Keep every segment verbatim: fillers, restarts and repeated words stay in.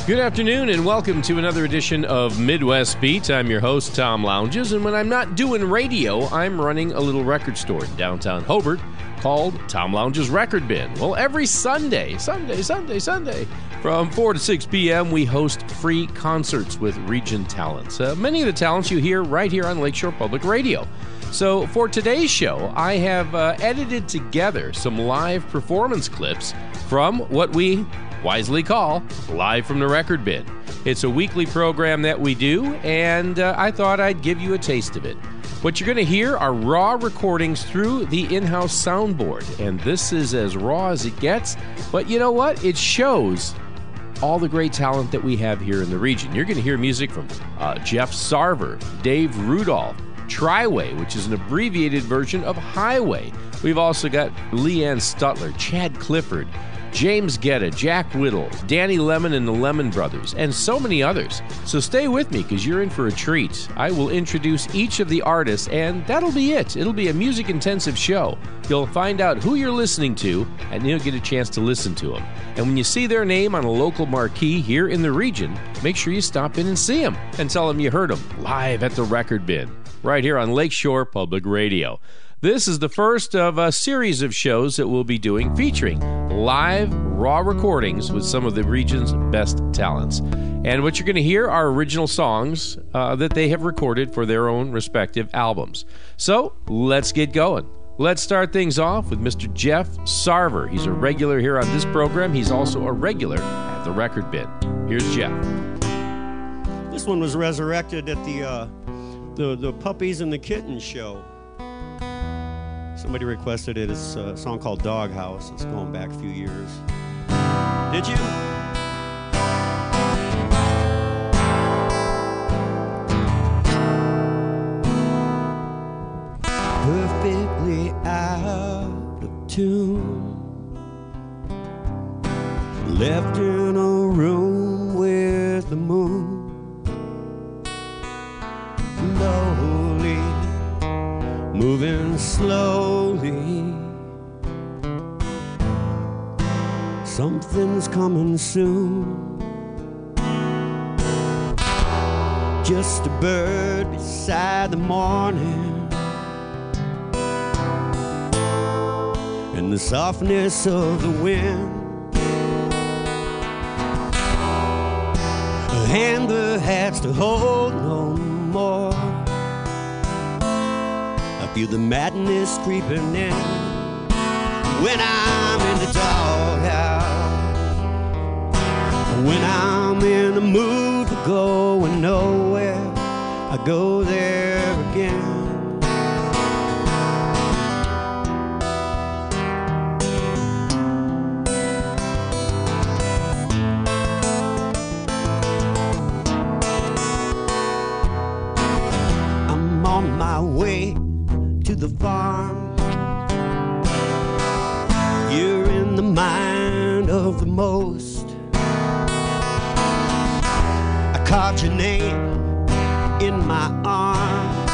Good afternoon and welcome to another edition of Midwest Beat. I'm your host, Tom Lounges, and when I'm not doing radio, I'm running a little record store in downtown Hobart called Tom Lounges Record Bin. Well, every Sunday, Sunday, Sunday, Sunday, from four to six p.m., we host free concerts with region talents. Uh, many of the talents you hear right here on Lakeshore Public Radio. So for today's show, I have uh, edited together some live performance clips from what we wisely call Live from the Record Bin. It's a weekly program that we do, and uh, I thought I'd give you a taste of it. What you're going to hear are raw recordings through the in-house soundboard, and this is as raw as it gets, but you know what? It shows all the great talent that we have here in the region. You're going to hear music from uh, Jeff Sarver, Dave Rudolph, Triway, which is an abbreviated version of Highway. We've also got Leanne Stutler, Chad Clifford, James Guetta, Jack Whittle, Danny Lemon and the Lemon Brothers, and so many others. So stay with me because you're in for a treat. I will introduce each of the artists, and that'll be it. It'll be a music-intensive show. You'll find out who you're listening to, and you'll get a chance to listen to them. And when you see their name on a local marquee here in the region, make sure you stop in and see them and tell them you heard them live at the Record Bin, right here on Lakeshore Public Radio. This is the first of a series of shows that we'll be doing featuring live, raw recordings with some of the region's best talents. And what you're going to hear are original songs uh, that they have recorded for their own respective albums. So, let's get going. Let's start things off with Mister Jeff Sarver. He's a regular here on this program. He's also a regular at the Record Bin. Here's Jeff. This one was resurrected at the, uh, the, the Puppies and the Kittens show. Somebody requested it. It's a song called Doghouse. It's going back a few years. Did you? Perfectly out of tune, left in a room with the moon, lonely, moving slowly. Something's coming soon. Just a bird beside the morning, and the softness of the wind. A hand that has to hold no more. Feel the madness creeping in when I'm in the doghouse, when I'm in the mood for going nowhere, I go there again. I'm on my way to the farm. You're in the mind of the most. I caught your name in my arms.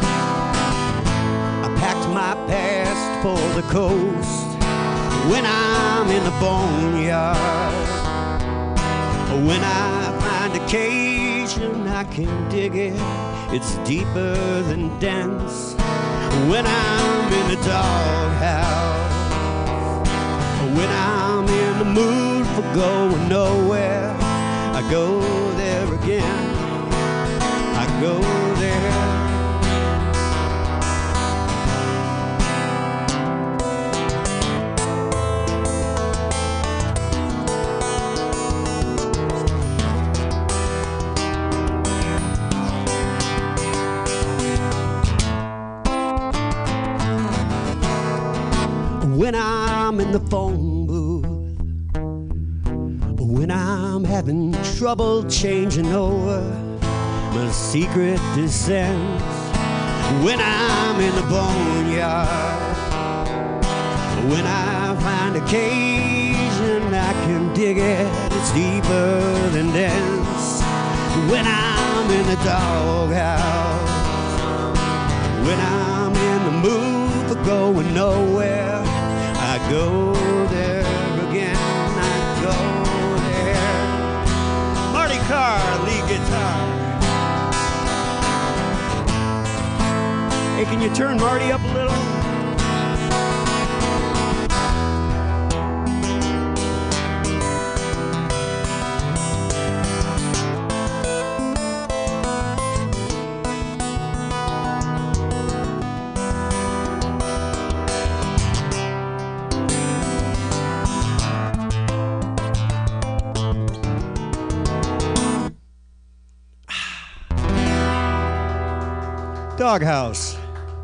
I packed my past for the coast. When I'm in the boneyard, when I find occasion I can dig it, it's deeper than dense. When I'm in the doghouse, when I'm in the mood for going nowhere, I go there again, I go there. When I'm in the phone booth, when I'm having trouble changing over my secret descents, when I'm in the boneyard, when I find occasion I can dig it, it's deeper than dense. When I'm in the doghouse, when I'm in the mood for going nowhere, I go there again, I go there. guitar. Hey, can you turn Marty up a little? Doghouse.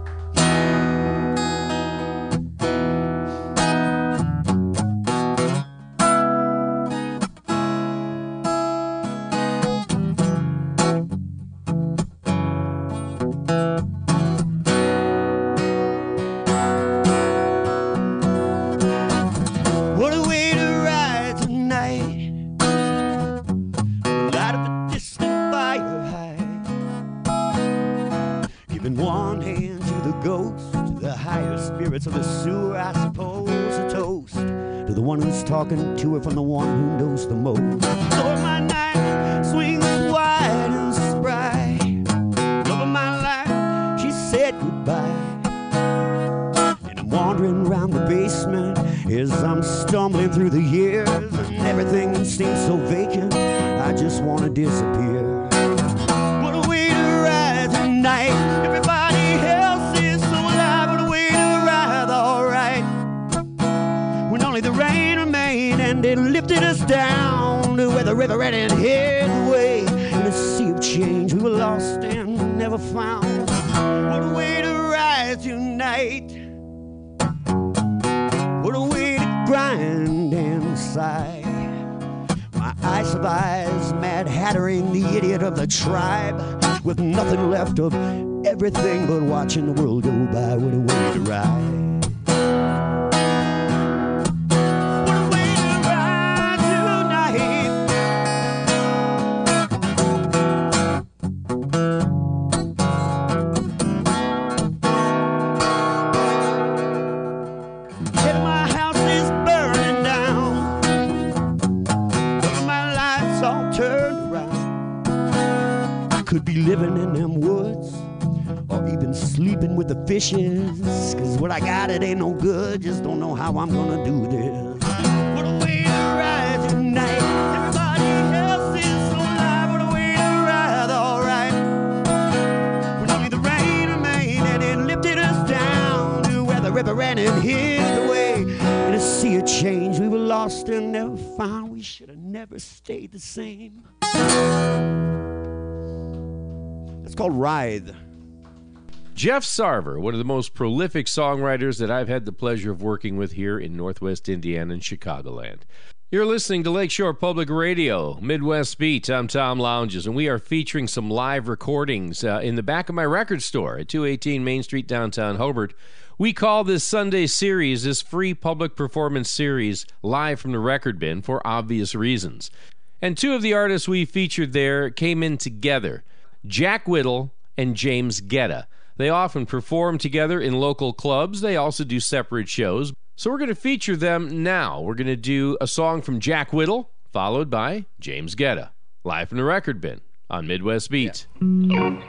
What a way to ride tonight, out of a distant fire high, giving one hand to the ghost, to the higher spirits of the sewer, I suppose, a toast to the one who's talking to her from the one who knows the most. Lord, my night swings wide and spry, love of my life, she said goodbye. And I'm wandering around the basement as I'm stumbling through the years, and everything seems so vacant, I just want to disappear. What a way to ride tonight, everybody else is so alive. What a way to ride, alright, when only the rain remained and it lifted us down to where the river ran and hid away in a sea of change we were lost and never found. What a way to ride tonight, what a way to grind and sigh. My eyes of eyes, Mad Hattering, the idiot of the tribe, with nothing left of everything but watching the world go by. What a way to ride. What a way to ride tonight. If my house is burning down, if my life's all turned around, I could be living in them woods, or even sleeping with the fishes, cause what I got, it ain't no good, just don't know how I'm gonna do this. What a way to ride tonight, everybody else is so alive. What a way to ride, alright, when only the rain remained and it lifted us down to where the river ran and hid away in a sea of change we were lost and never found. We should have never stayed the same. It's called Writhe. Jeff Sarver, one of the most prolific songwriters that I've had the pleasure of working with here in Northwest Indiana and Chicagoland. You're listening to Lakeshore Public Radio, Midwest Beat. I'm Tom Lounges, and we are featuring some live recordings uh, in the back of my record store at two eighteen Main Street, downtown Hobart. We call this Sunday series, this free public performance series, Live from the Record Bin, for obvious reasons. And two of the artists we featured there came in together, Jack Whittle and James Guetta. They often perform together in local clubs. They also do separate shows. So we're going to feature them now. We're going to do a song from Jack Whittle, followed by James Guetta. Live from the Record Bin on Midwest Beat. Yeah.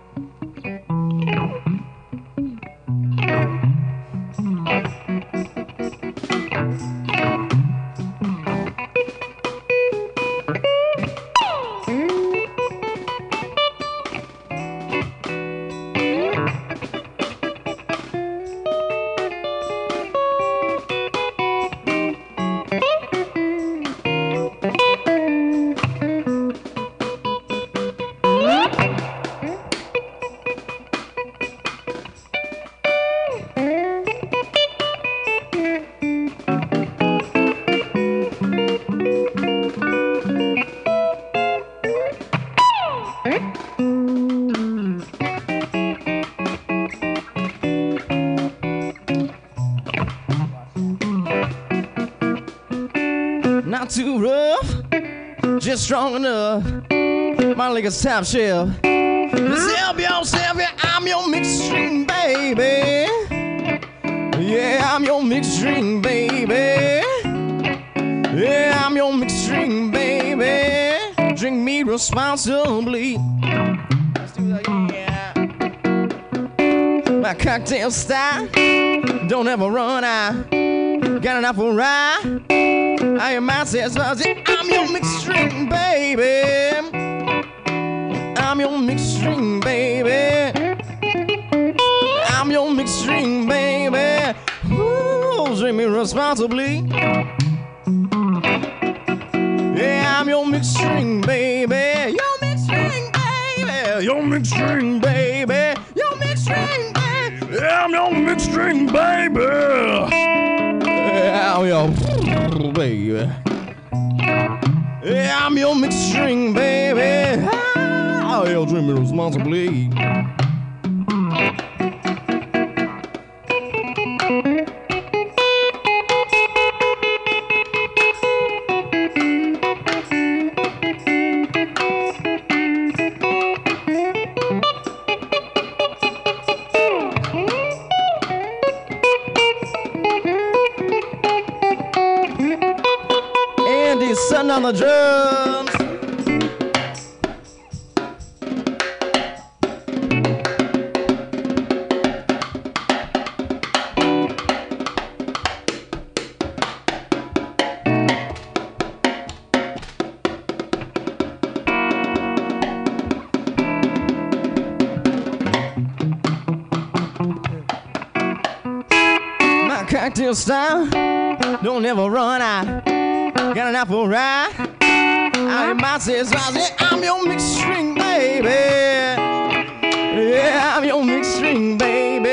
Not too rough, just strong enough. My liquor's top shelf. Help yourself, yeah, I'm your midstream baby. Yeah, I'm your midstream baby. Yeah, I'm your midstream baby. Drink me responsibly. Let's do that, yeah. My cocktail style don't ever run out. Got enough for ride. I am myself, I'm your mixed string, baby. I'm your mixed string, baby. I'm your mixed string, baby. Ooh, drink me responsibly. Yeah, I'm your mixed string, baby. Your mixed string, baby. Your mixed string, baby. Your mixed string, baby. Yeah, I'm your mixed string, baby. Yeah, I'm your baby. Yeah, I'm your mixed string, baby. Oh, you'll drink me responsibly. Sitting on the drums. My cocktail style don't ever run out. Got an apple ride. I am my says I'm your mixed string, baby. Yeah, I'm your mixed string, baby.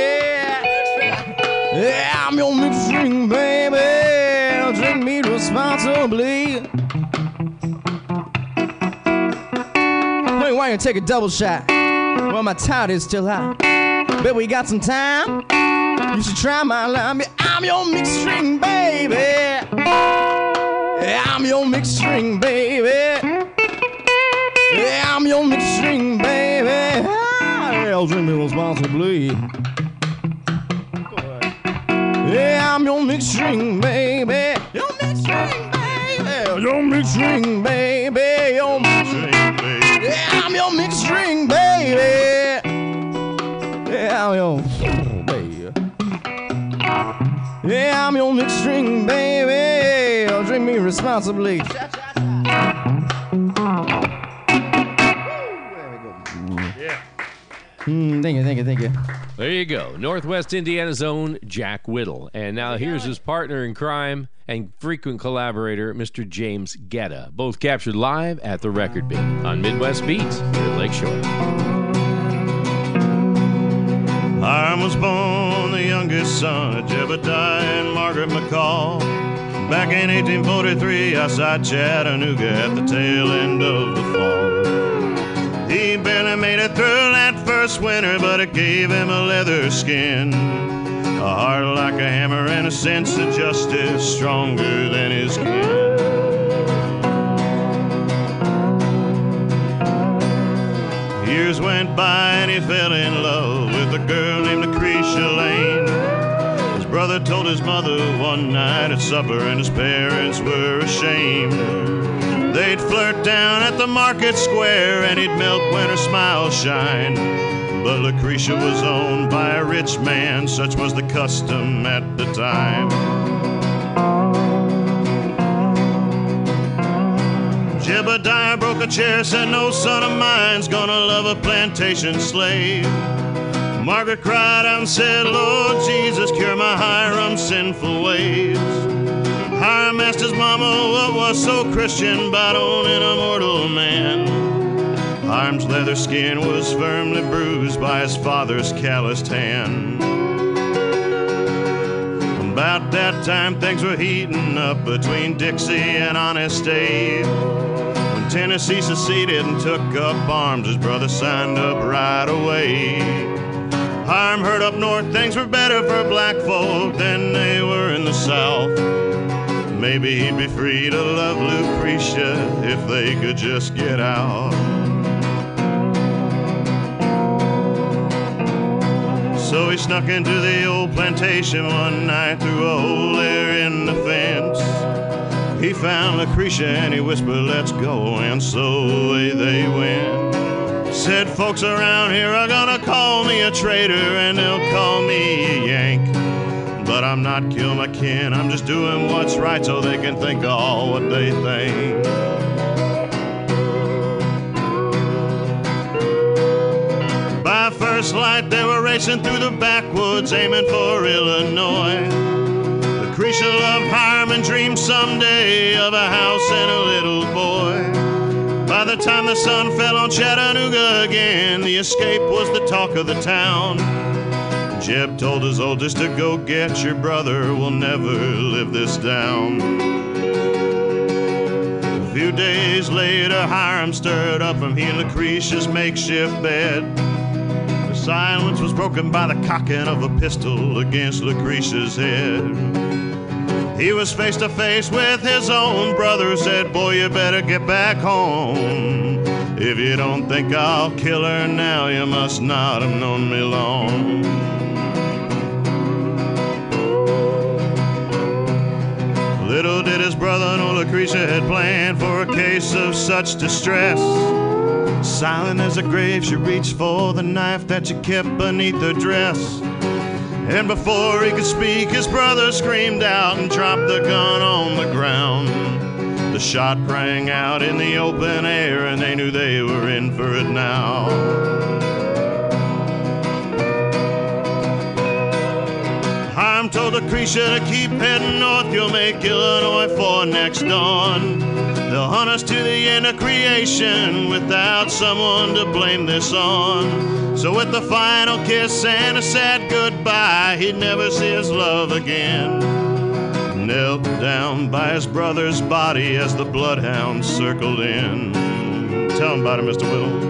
Yeah, I'm your mixed string, baby. Drink me responsibly. Hey, why you take a double shot? Well, my tide is still hot. Bet we got some time. You should try my line. I'm your mixed string, baby. I'm your mixed string, baby. Yeah, I'm your mixed string, baby. I'll drink me responsibly. Yeah, I'm your mixed string, baby. Your mixed string, baby. Your mixed string, baby. Your mixed string, baby. Yeah, I'm your mixed string, baby. Yeah, I'm your baby. Yeah, I'm your mixed string, baby. I'll drink me responsibly. Yeah. Mm, thank you, thank you, thank you. There you go. Northwest Indiana's own Jack Whittle. And now here's his partner in crime and frequent collaborator, Mister James Guetta. Both captured live at the Record Bin on Midwest Beats here at Lakeshore. I was born the youngest son of Jebediah and Margaret McCall. Back in eighteen forty-three, outside Chattanooga at the tail end of the fall. He barely made it through that first winter, but it gave him a leather skin, a heart like a hammer and a sense of justice stronger than his kin. Years went by and he fell in love with a girl named Lucretia Lane. His brother told his mother one night at supper, and his parents were ashamed. They'd flirt down at the market square, and he'd melt when her smile shined. But Lucretia was owned by a rich man, such was the custom at the time. Jebediah broke a chair, said, "No son of mine's gonna love a plantation slave." Margaret cried out and said, "Lord Jesus, cure my Hiram's sinful ways." Hiram asked his mama what was so Christian about owning a mortal man. Hiram's leather skin was firmly bruised by his father's calloused hand. About that time things were heating up between Dixie and Honest Abe. When Tennessee seceded and took up arms, his brother signed up right away. Hiram heard up north things were better for black folk than they were in the south. Maybe he'd be free to love Lucretia if they could just get out. So he snuck into the old plantation one night through a hole there in the fence. He found Lucretia and he whispered, let's go, and so away they went. Said folks around here are gonna call me a traitor and they'll call me a Yank. But I'm not killing my kin, I'm just doing what's right so they can think all what they think. By first light they were racing through the backwoods aiming for Illinois. Lucretia loved Hiram and dreamed someday of a house and a little boy. By the time the sun fell on Chattanooga again, the escape was the talk of the town. Jeb told his oldest to go get your brother, we'll never live this down. A few days later, Hiram stirred up from he and Lucretia's makeshift bed. The silence was broken by the cocking of a pistol against Lucretia's head. He was face to face with his own brother, said, boy, you better get back home. If you don't think I'll kill her now, you must not have known me long. Little did his brother know Lucretia had planned for a case of such distress. Silent as a grave, she reached for the knife that she kept beneath her dress. And before he could speak, his brother screamed out and dropped the gun on the ground. The shot rang out in the open air, and they knew they were in for it now. Hiram told Lucretia to keep heading north, you'll make Illinois for next dawn. They'll hunt us to the end of creation without someone to blame this on. So with the final kiss and a sad goodbye, he'd never see his love again. Knelt down by his brother's body as the bloodhounds circled in. Tell him about it, Mister Whittle.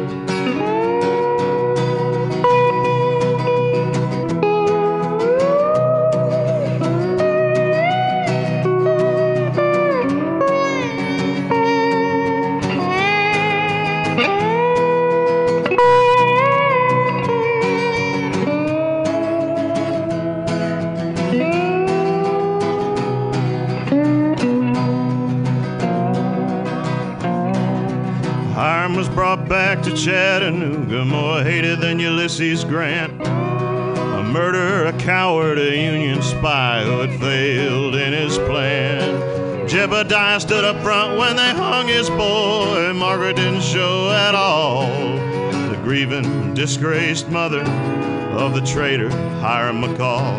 Back to Chattanooga, more hated than Ulysses Grant. A murderer, a coward, a Union spy who had failed in his plan. Jebediah stood up front when they hung his boy. Margaret didn't show at all. The grieving, disgraced mother of the traitor Hiram McCall.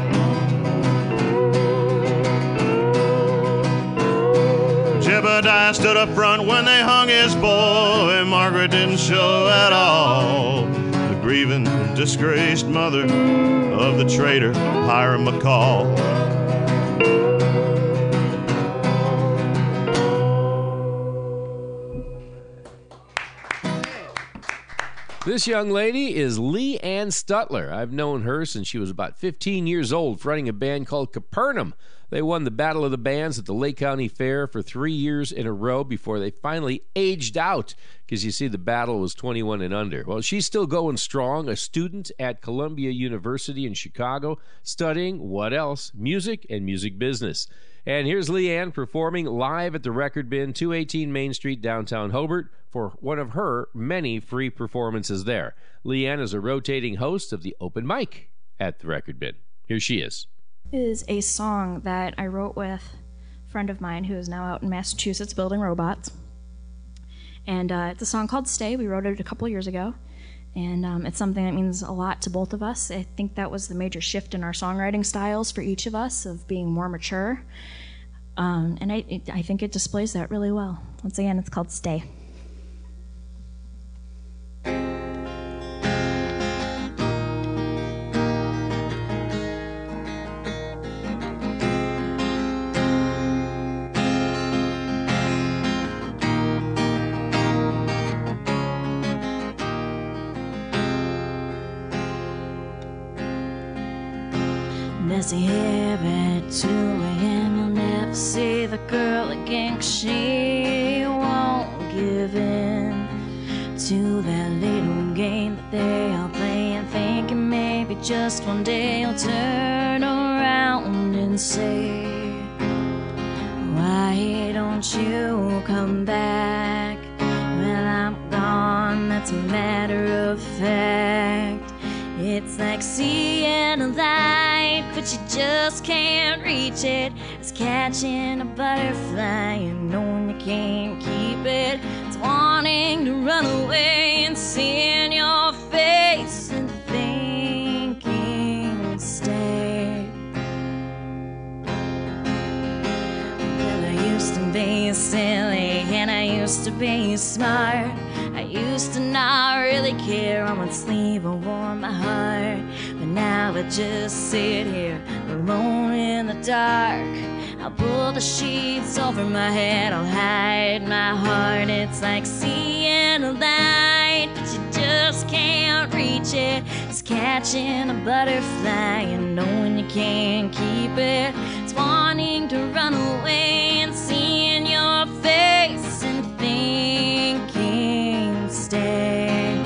Jebediah stood up front when they hung his boy. Margaret didn't show at all. The grieving, disgraced mother of the traitor Hiram McCall. This young lady is Lee Ann Stutler. I've known her since she was about fifteen years old, running a band called Capernaum. They won the Battle of the Bands at the Lake County Fair for three years in a row before they finally aged out, because you see the battle was twenty-one and under. Well, she's still going strong, a student at Columbia University in Chicago, studying, what else? Music and music business. And here's Lee Ann performing live at the Record Bin, two eighteen Main Street, downtown Hobart, for one of her many free performances there. Lee Ann is a rotating host of the open mic at the Record Bin. Here she is. Is a song that I wrote with a friend of mine who is now out in Massachusetts building robots. And uh, it's a song called Stay. We wrote it a couple years ago. And um, it's something that means a lot to both of us. I think that was the major shift in our songwriting styles for each of us, of being more mature. Um, and I, it, I think it displays that really well. Once again, it's called Stay. Messy hair at two a.m. You'll never see the girl again, 'cause she won't give in to that little game that they are playing, thinking maybe just one day you'll turn around and say, why don't it's a matter of fact. It's like seeing a light, but you just can't reach it. It's catching a butterfly and knowing you can't keep it. It's wanting to run away and seeing your face and thinking stay. Well, I used to be silly and I used to be smart. I used to not really care on what sleeve I wore my heart. But now I just sit here alone in the dark. I'll pull the sheets over my head, I'll hide my heart. It's like seeing a light, but you just can't reach it. It's catching a butterfly and knowing you can't keep it. It's wanting to run away and seeing your face and thinking stay.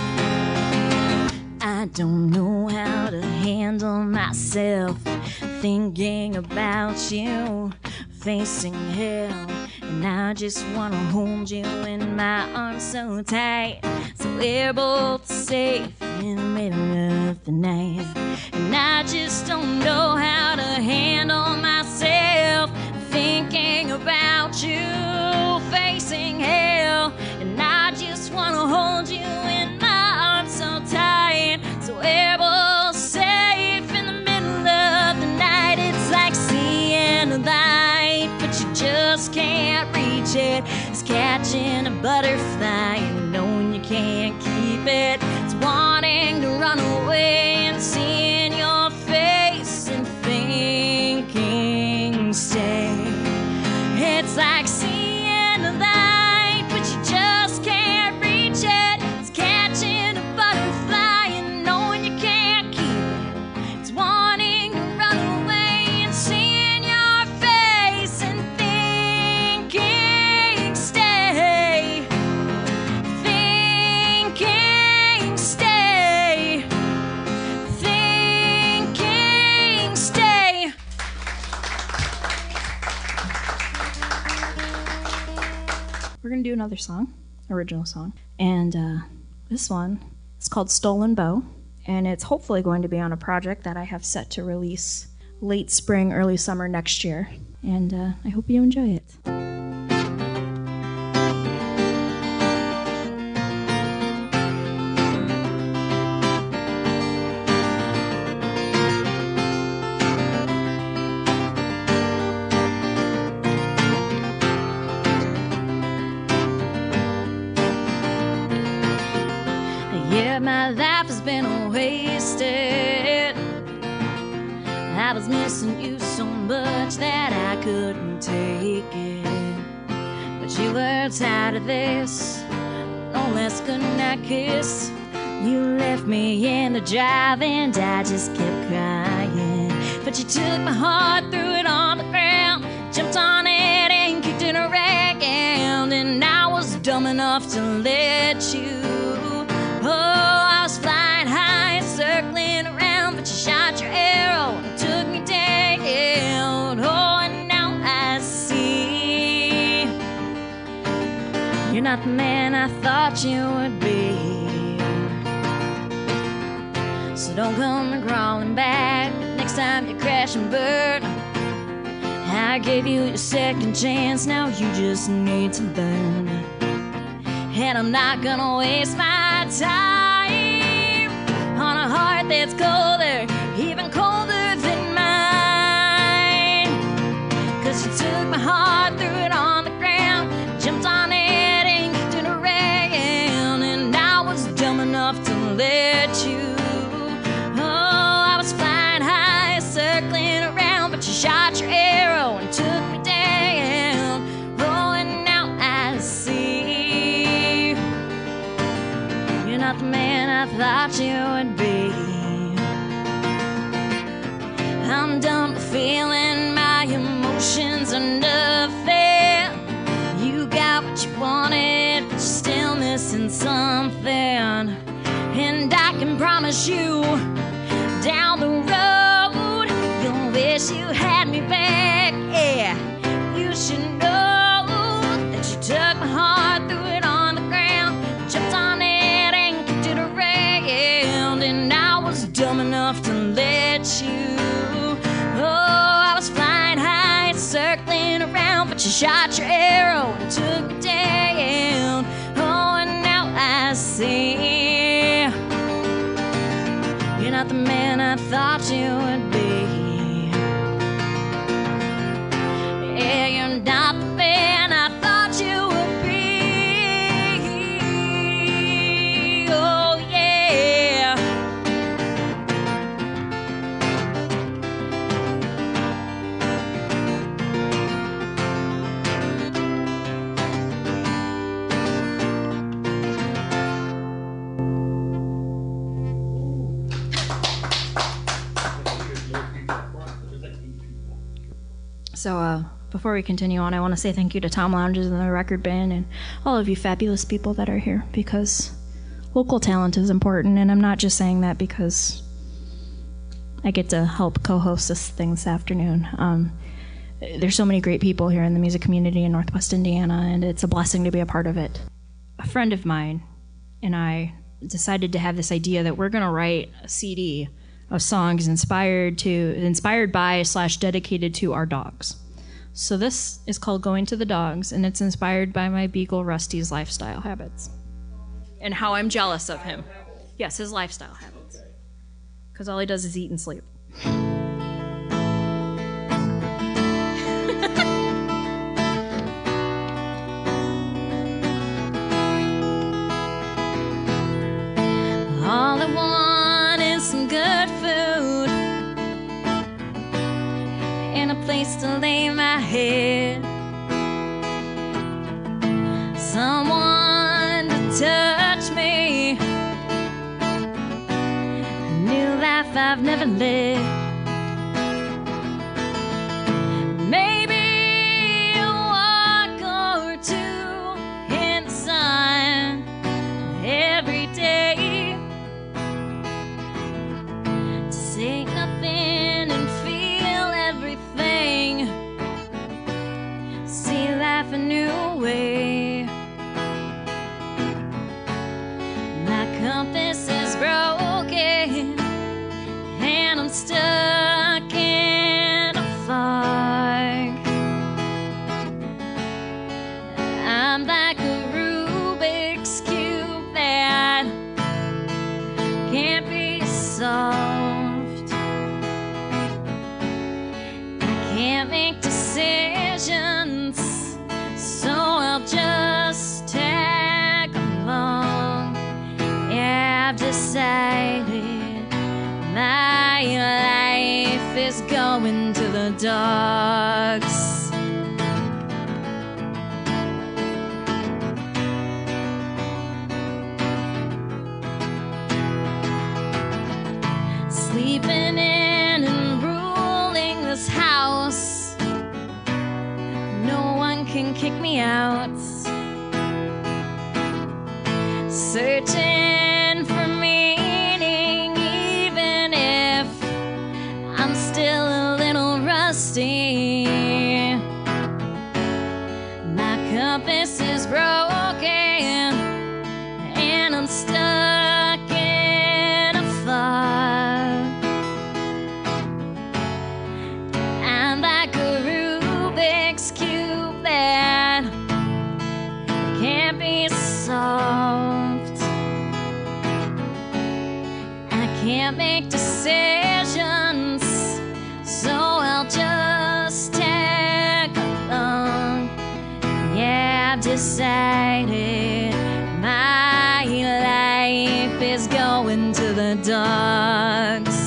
I don't know how to handle myself, thinking about you, facing hell. And I just wanna hold you in my arms so tight, so we're both safe in the middle of the night. And I just don't know how to handle myself, thinking about you, facing hell. And I just wanna hold you in my arms so tight, so we're both safe in the middle of the night. It's like seeing a light, but you just can't reach it. It's catching a butterfly and knowing you can't keep it. It's wanting to run away and seeing your face and thinking stay. It's like seeing a light, but you just can't reach it. It's catching a butterfly and knowing you can't keep it. It's wanting to run away and seeing your face and thinking stay. Thinking stay. Thinking stay. We're going to do another song, original song. And uh, this one is called Stolen Bow. And it's hopefully going to be on a project that I have set to release late spring, early summer next year. And uh, I hope you enjoy it. Yeah, my life has been wasted. I was missing you so much that I couldn't take it. But you were tired of this, no less goodnight kiss. You left me in the drive and I just kept crying. But you took my heart, threw it on the ground, jumped on it and kicked it around. And I was dumb enough to let you. Oh, I was flying high, circling around, but you shot your arrow and took me down. Oh, and now I see you're not the man I thought you would be. So don't come crawling back next time you crash and burn. I gave you your second chance, now you just need to learn. And I'm not gonna waste my time on a heart that's colder, even colder than mine. Cause you took my heart, threw it on the ground, jumped on it and kicked it around. And I was dumb enough to let you. Oh, I was flying high, circling around, but you shot your arrow and took me down. Oh, and now I see you're not the man I thought you would be. I'm done with feeling my emotions are nothing. You got what you wanted, but you're still missing something. And I can promise you, down the road, you'll wish you had me back. Yeah, you should know that you took my heart, threw it on the ground, jumped on it and you shot your arrow and took it down. Oh, and now I see you're not the man I thought you would be. Yeah, you're not the man I thought you would be. Oh, yeah. So, uh, before we continue on, I want to say thank you to Tom Lounges and the Record Bin and all of you fabulous people that are here, because local talent is important, and I'm not just saying that because I get to help co-host this thing this afternoon. Um, there's so many great people here in the music community in Northwest Indiana, and it's a blessing to be a part of it. A friend of mine and I decided to have this idea that we're going to write a C D of songs inspired to inspired by slash dedicated to our dogs. So this is called Going to the Dogs, and it's inspired by my beagle Rusty's lifestyle habits and how I'm jealous of him. Yes, his lifestyle habits, because all he does is eat and sleep. All I want is some good food and a place to lay my head. Someone to touch me. A new life I've never lived. Maybe a walk or two in the sun every day. Say nothing and feel everything. See life a new way. My compass is broken and I'm stuck in a fog. I'm like a Rubik's Cube that can't be solved. Can't make decisions, so I'll just tag along. Yeah, I've decided my life is going to the dogs. Sleeping in and ruling this house. No one can kick me out. Searching for meaning, even if I'm still a little rusty. My compass is broken and I'm stuck in a fog. I'm like a Rubik's Cube that can't be solved. I can't make decisions, so I'll just tag along. Yeah, I've decided my life is going to the dogs.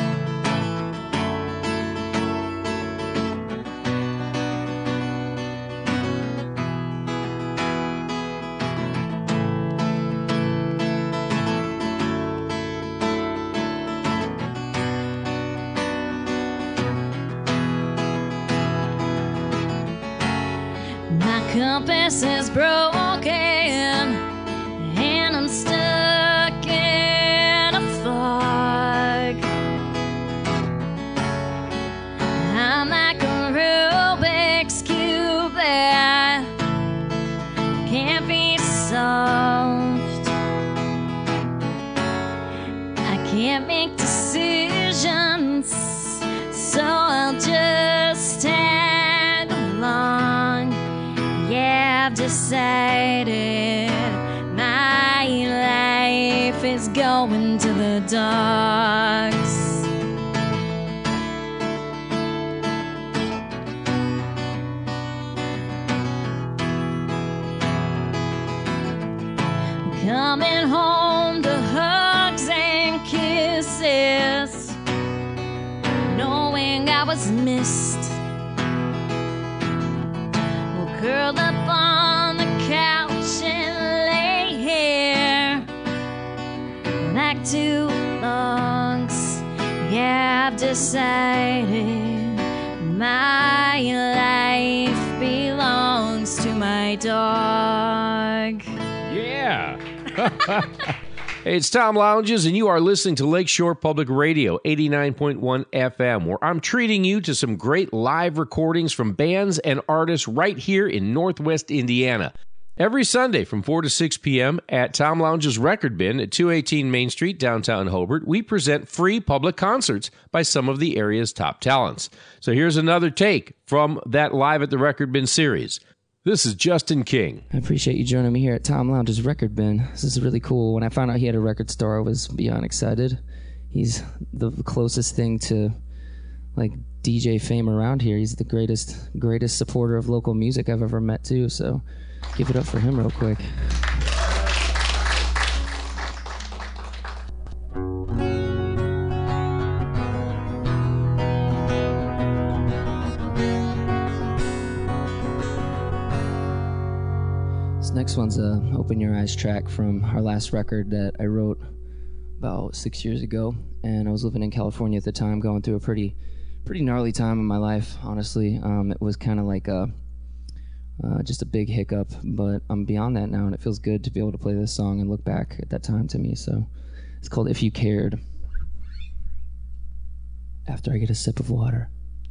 My compass is broken and I'm stuck in a fog. I'm like a Rubik's Cube that can't be solved. I can't make decisions, so I'll just tag along. decided my life is going to the dogs. Coming home to hugs and kisses, knowing I was missed. We'll curl up on the couch and lay here like two logs. Yeah, I've decided my life belongs to my dog. Yeah. Hey, it's Tom Lounges, and you are listening to Lakeshore Public Radio, eighty-nine point one F M, where I'm treating you to some great live recordings from bands and artists right here in Northwest Indiana. Every Sunday from four to six p.m. at Tom Lounge's Record Bin at two eighteen Main Street, downtown Hobart, we present free public concerts by some of the area's top talents. So here's another take from that Live at the Record Bin series. This is Justin King. I appreciate you joining me here at Tom Lounge's Record Bin. This is really cool. When I found out he had a record store, I was beyond excited. He's the closest thing to like D J fame around here. He's the greatest, greatest supporter of local music I've ever met too. So give it up for him real quick. Next one's a Open Your Eyes track from our last record that I wrote about six years ago, and I was living in California at the time, going through a pretty pretty gnarly time in my life, honestly. Um, it was kind of like a uh, just a big hiccup, but I'm beyond that now, and it feels good to be able to play this song and look back at that time to me. So it's called If You Cared. After I get a sip of water.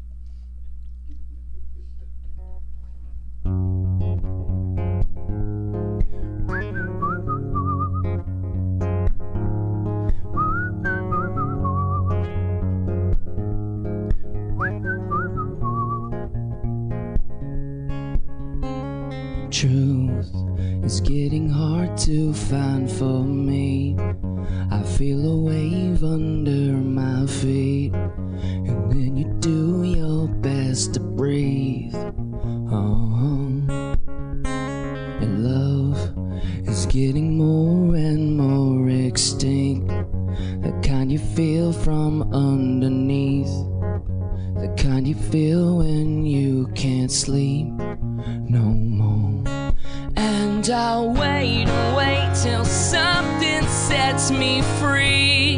Truth is getting hard to find for me. I feel a wave under my feet, and then you do your best to breathe. Oh, and love is getting more and more extinct. The kind you feel from underneath, the kind you feel when you can't sleep no more. And I'll wait and wait till something sets me free.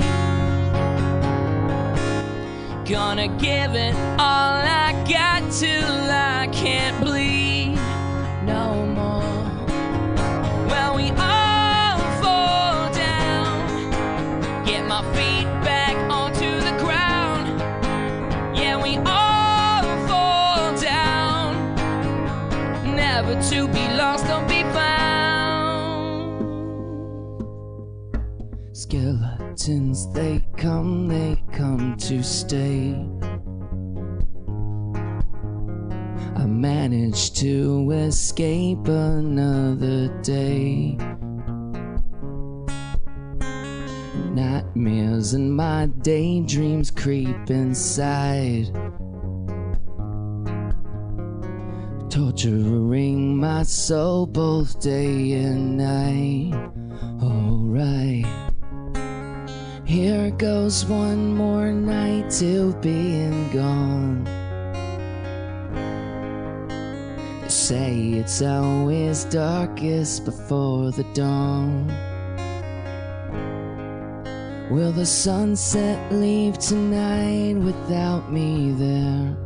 Gonna give it all I got till I can't bleed no more. Well, we all fall down, get my feet back onto the ground. Yeah, we all fall down, never to be lost or be found. Skeletons, they come, they come to stay. I managed to escape another day. Nightmares and my daydreams creep inside, torturing my soul both day and night. Alright, here goes one more night till being gone. They say it's always darkest before the dawn. Will the sunset leave tonight without me there?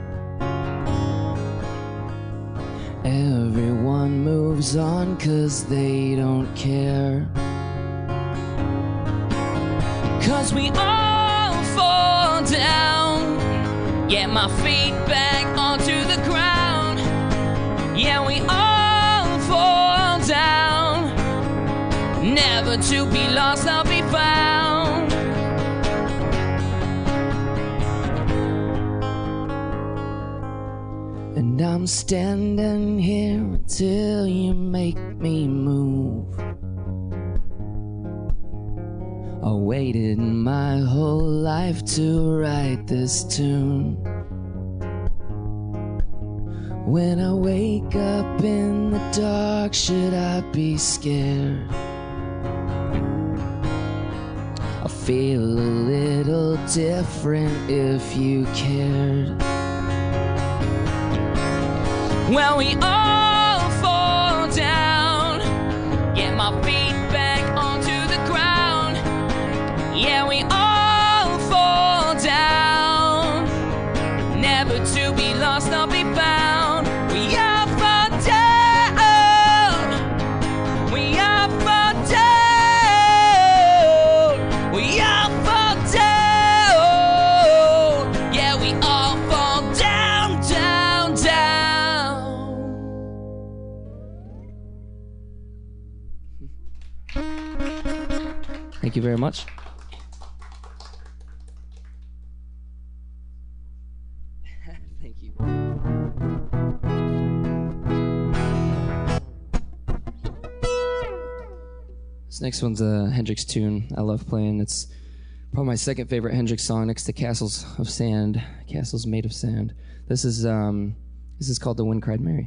Everyone moves on 'cause they don't care. 'Cause we all fall down, get my feet back onto the ground. Yeah, we all fall down, never to be lost or be found. and I'm standing here until you make me move. I waited my whole life to write this tune. When I wake up in the dark, should I be scared? I feel a little different if you cared. Well, we all fall down, get my feet back onto the ground. Yeah, we all fall down, never to be lost or be found. We all fall down, we all fall down, we all fall down. Yeah, we all fall down, down, down. Thank you very much. Thank you. This next one's a Hendrix tune I love playing. It's probably my second favorite Hendrix song next to Castles of Sand. Castles Made of Sand. This is um, this is called The Wind Cried Mary.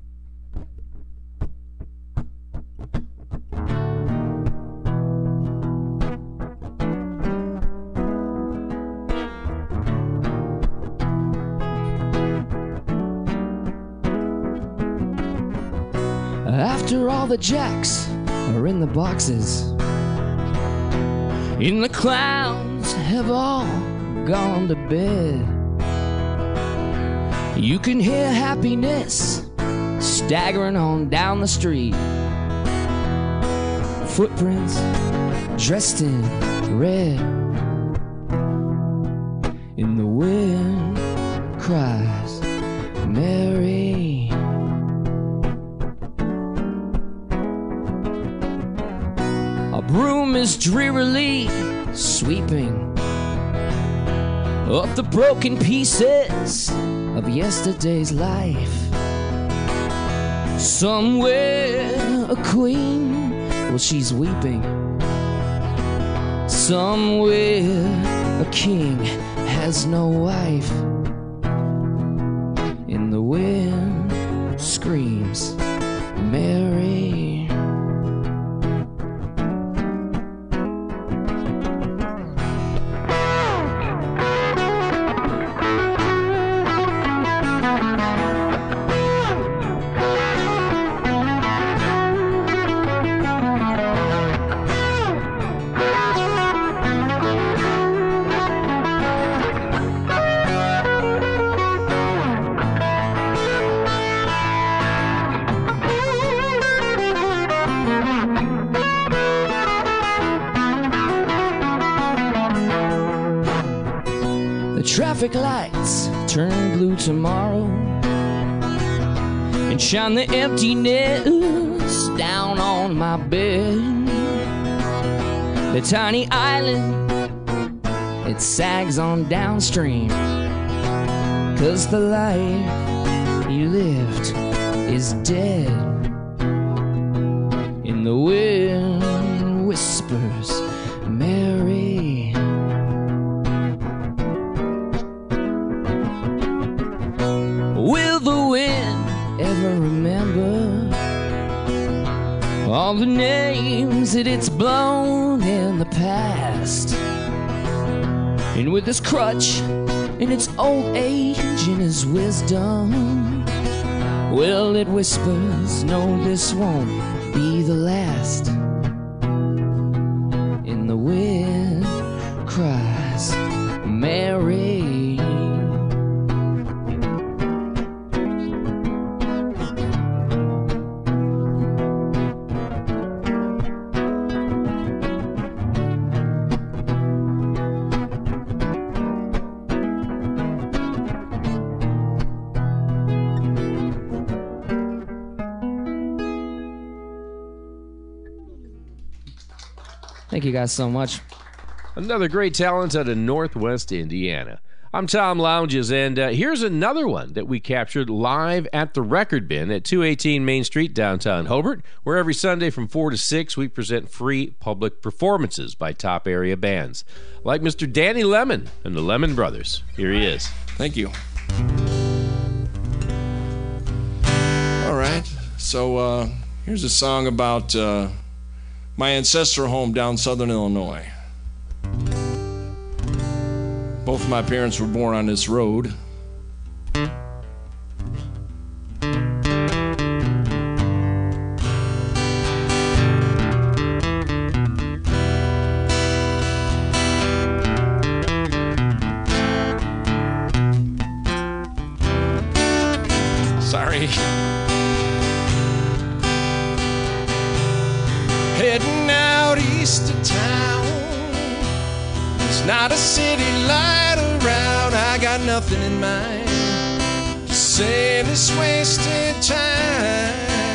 After all the jacks are in the boxes, and the clowns have all gone to bed, you can hear happiness staggering on down the street. Footprints dressed in red, and the wind cries, Mary. A broom is drearily sweeping up the broken pieces of yesterday's life. Somewhere a queen, well, she's weeping. Somewhere a king has no wife. And the wind screams, Mary. Traffic lights turn blue tomorrow and shine the emptiness down on my bed. The tiny island, it sags on downstream, 'cause the life you lived is dead. And the wind whispers, Mary. Will the wind ever remember all the names that it's blown in the past? And with his crutch and its old age and his wisdom, well, it whispers, no, this won't be the last. And the wind cries, Mary. Thank you guys so much. Another great talent out of Northwest Indiana. I'm Tom Lounges, and uh, here's another one that we captured live at the Record Bin at two eighteen Main Street, downtown Hobart, where every Sunday from four to six we present free public performances by top area bands, like Mister Danny Lemon and the Lemon Brothers. Here he is. Thank you. All right, so uh, here's a song about uh, my ancestral home down southern Illinois. Both of my parents were born on this road. Sorry. Heading out east of town. It's not a city light around. I got nothing in mind to save this wasted time.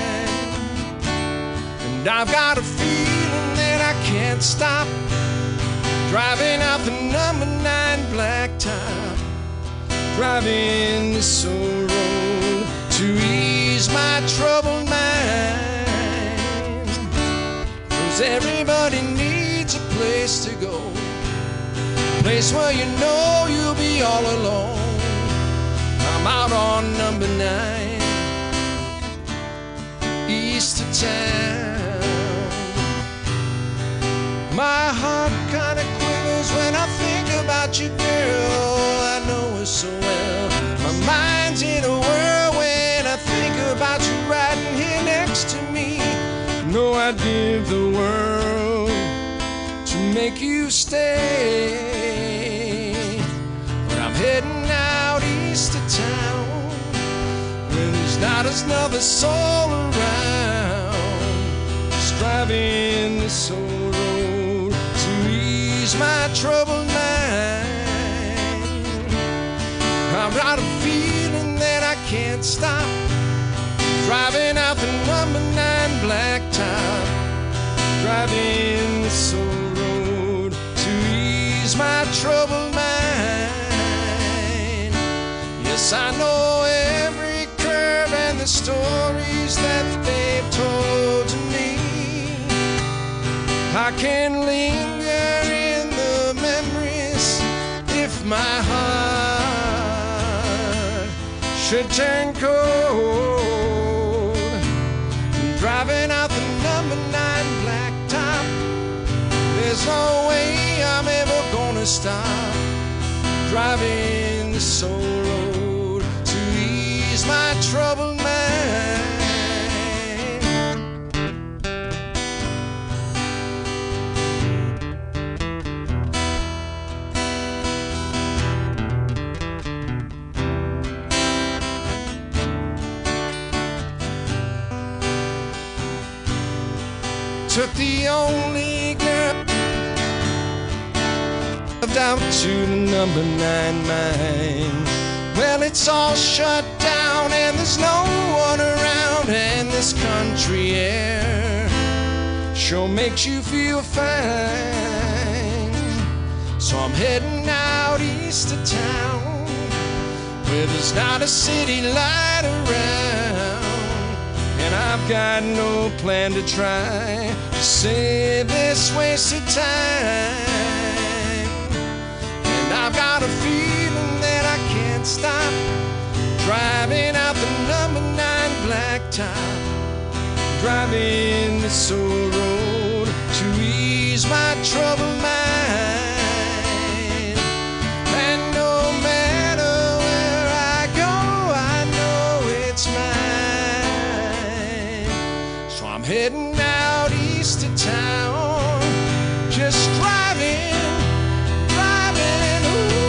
And I've got a feeling that I can't stop driving out the number nine blacktop, driving this old road to ease my troubled mind. 'Cause everybody needs a place to go, place where you know you'll be all alone. I'm out on number nine, east of town. My heart kinda quivers when I think about you, girl. I know her so well. My mind's in a whirl when I think about you riding here next to me. No, I'd give the world to make you stay. Heading out east of town, where there's not another soul around. Just driving this old road to ease my troubled mind. I've got a feeling that I can't stop driving out the number nine blacktop, driving this old road to ease my troubled mind. Yes, I know every curve and the stories that they've told to me. I can linger in the memories if my heart should turn cold. Driving out the number nine blacktop, there's no way I'm ever gonna stop driving this old road to ease my troubled mind. Took the only girl down to the number nine mine. Well, it's all shut down and there's no one around, and this country air sure makes you feel fine. So I'm heading out east of town, where there's not a city light around, and I've got no plan to try to save this wasted time. And I've got a feeling that I can't stop driving out the number nine blacktop, driving this old road to ease my troubled mind. And no matter where I go, I know it's mine. So I'm heading out east of town, just driving, driving,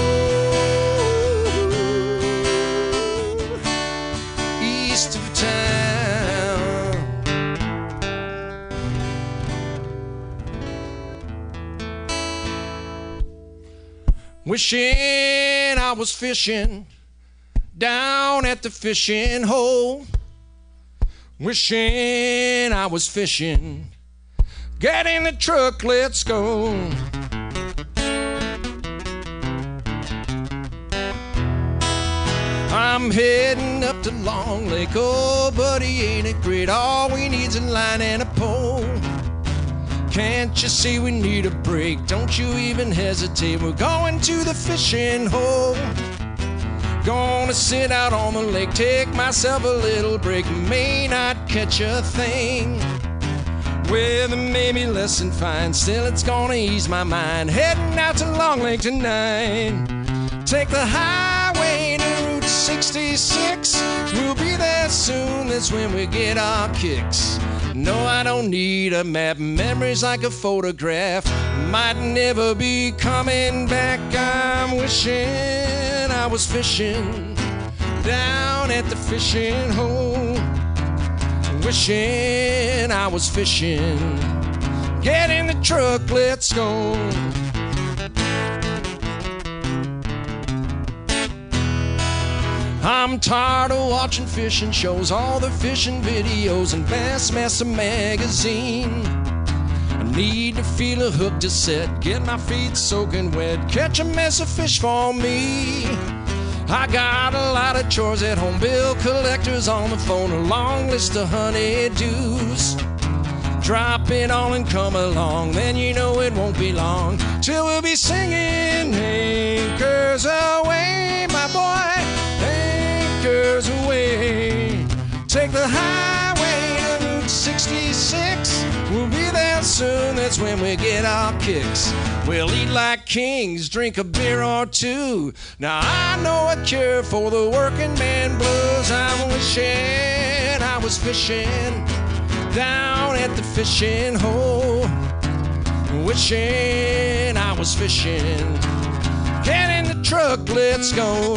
ooh, east of town. Wishing I was fishing down at the fishing hole. Wishing I was fishing. Get in the truck, let's go. I'm heading up to Long Lake. Oh, buddy, ain't it great? All we need's a line and a pole. Can't you see we need a break? Don't you even hesitate. We're going to the fishing hole. Gonna sit out on the lake, take myself a little break. May not catch a thing, with maybe less than fine. Still, it's gonna ease my mind. Heading out to Long Lake tonight. Take the highway to Route sixty-six. We'll be there soon, that's when we get our kicks. No, I don't need a map. Memories like a photograph might never be coming back. I'm wishing I was fishing down at the fishing hole. Wishing I was fishing. Get in the truck, let's go. I'm tired of watching fishing shows, all the fishing videos and Bassmaster magazine. I need to feel a hook to set, get my feet soaking wet, catch a mess of fish for me. I got a lot of chores at home, bill collectors on the phone, a long list of honey-dos. Drop it all and come along, then you know it won't be long till we'll be singing anchors away, my boy. Anchors away. Take the highway to Route sixty-six. We'll be there soon, that's when we get our kicks. We'll eat like kings, drink a beer or two. Now I know a cure for the working man blues. I'm wishing I was fishing down at the fishing hole. Wishing I was fishing. Get in the truck, let's go.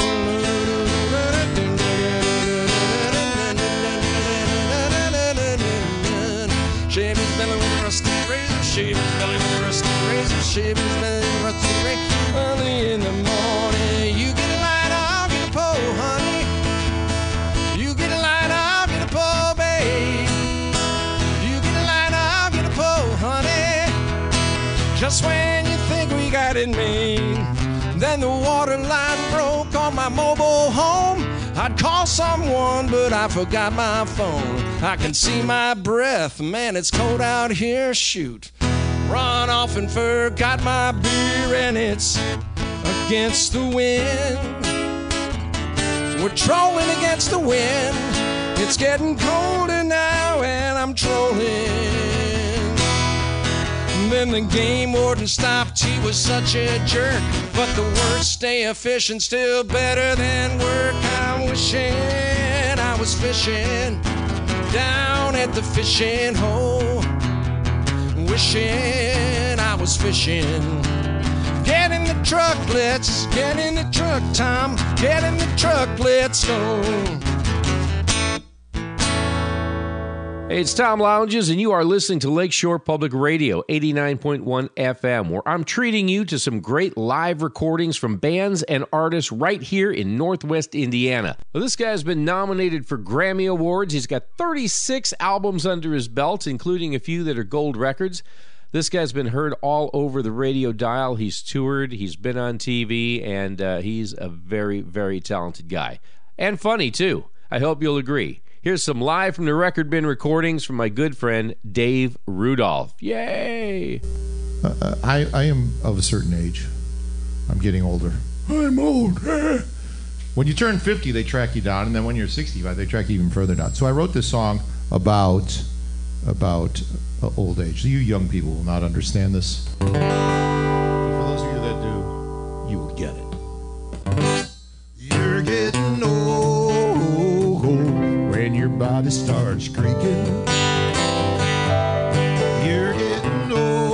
Shave his belly with a rusty razor, shave his belly with a rusty razor, shave his belly with a rusty razor. Early in the morning, you get a light, I'll get a pole, honey. You get a light, I'll get a pole, babe. You get a light, I'll get a pole, honey. Just when you think we got it made, then the water line broke on my mobile home. I'd call someone, but I forgot my phone. I can see my breath, man, it's cold out here, shoot. Run off and forgot my beer, and it's against the wind. We're trolling against the wind. It's getting colder now, and I'm trolling. Then the game warden stopped, he was such a jerk. But the worst day of fishing still better than work. I'm wishing I was fishing down at the fishing hole. Wishing I was fishing. Get in the truck, let's get in the truck, Tom. Get in the truck, let's go. Hey, it's Tom Lounges, and you are listening to Lakeshore Public Radio, eighty-nine point one F M, where I'm treating you to some great live recordings from bands and artists right here in Northwest Indiana. Well, this guy's been nominated for Grammy Awards. He's got thirty-six albums under his belt, including a few that are gold records. This guy's been heard all over the radio dial. He's toured, he's been on T V, and uh, he's a very, very talented guy. And funny, too. I hope you'll agree. Here's some live from the Record Bin recordings from my good friend Dave Rudolph. Yay! Uh, I, I am of a certain age. I'm getting older. I'm old. When you turn fifty, they track you down, and then when you're sixty-five, they track you even further down. So I wrote this song about about uh, old age. You young people will not understand this. But for those of you that do, you will get it. You're getting old when your body starts creaking. You're getting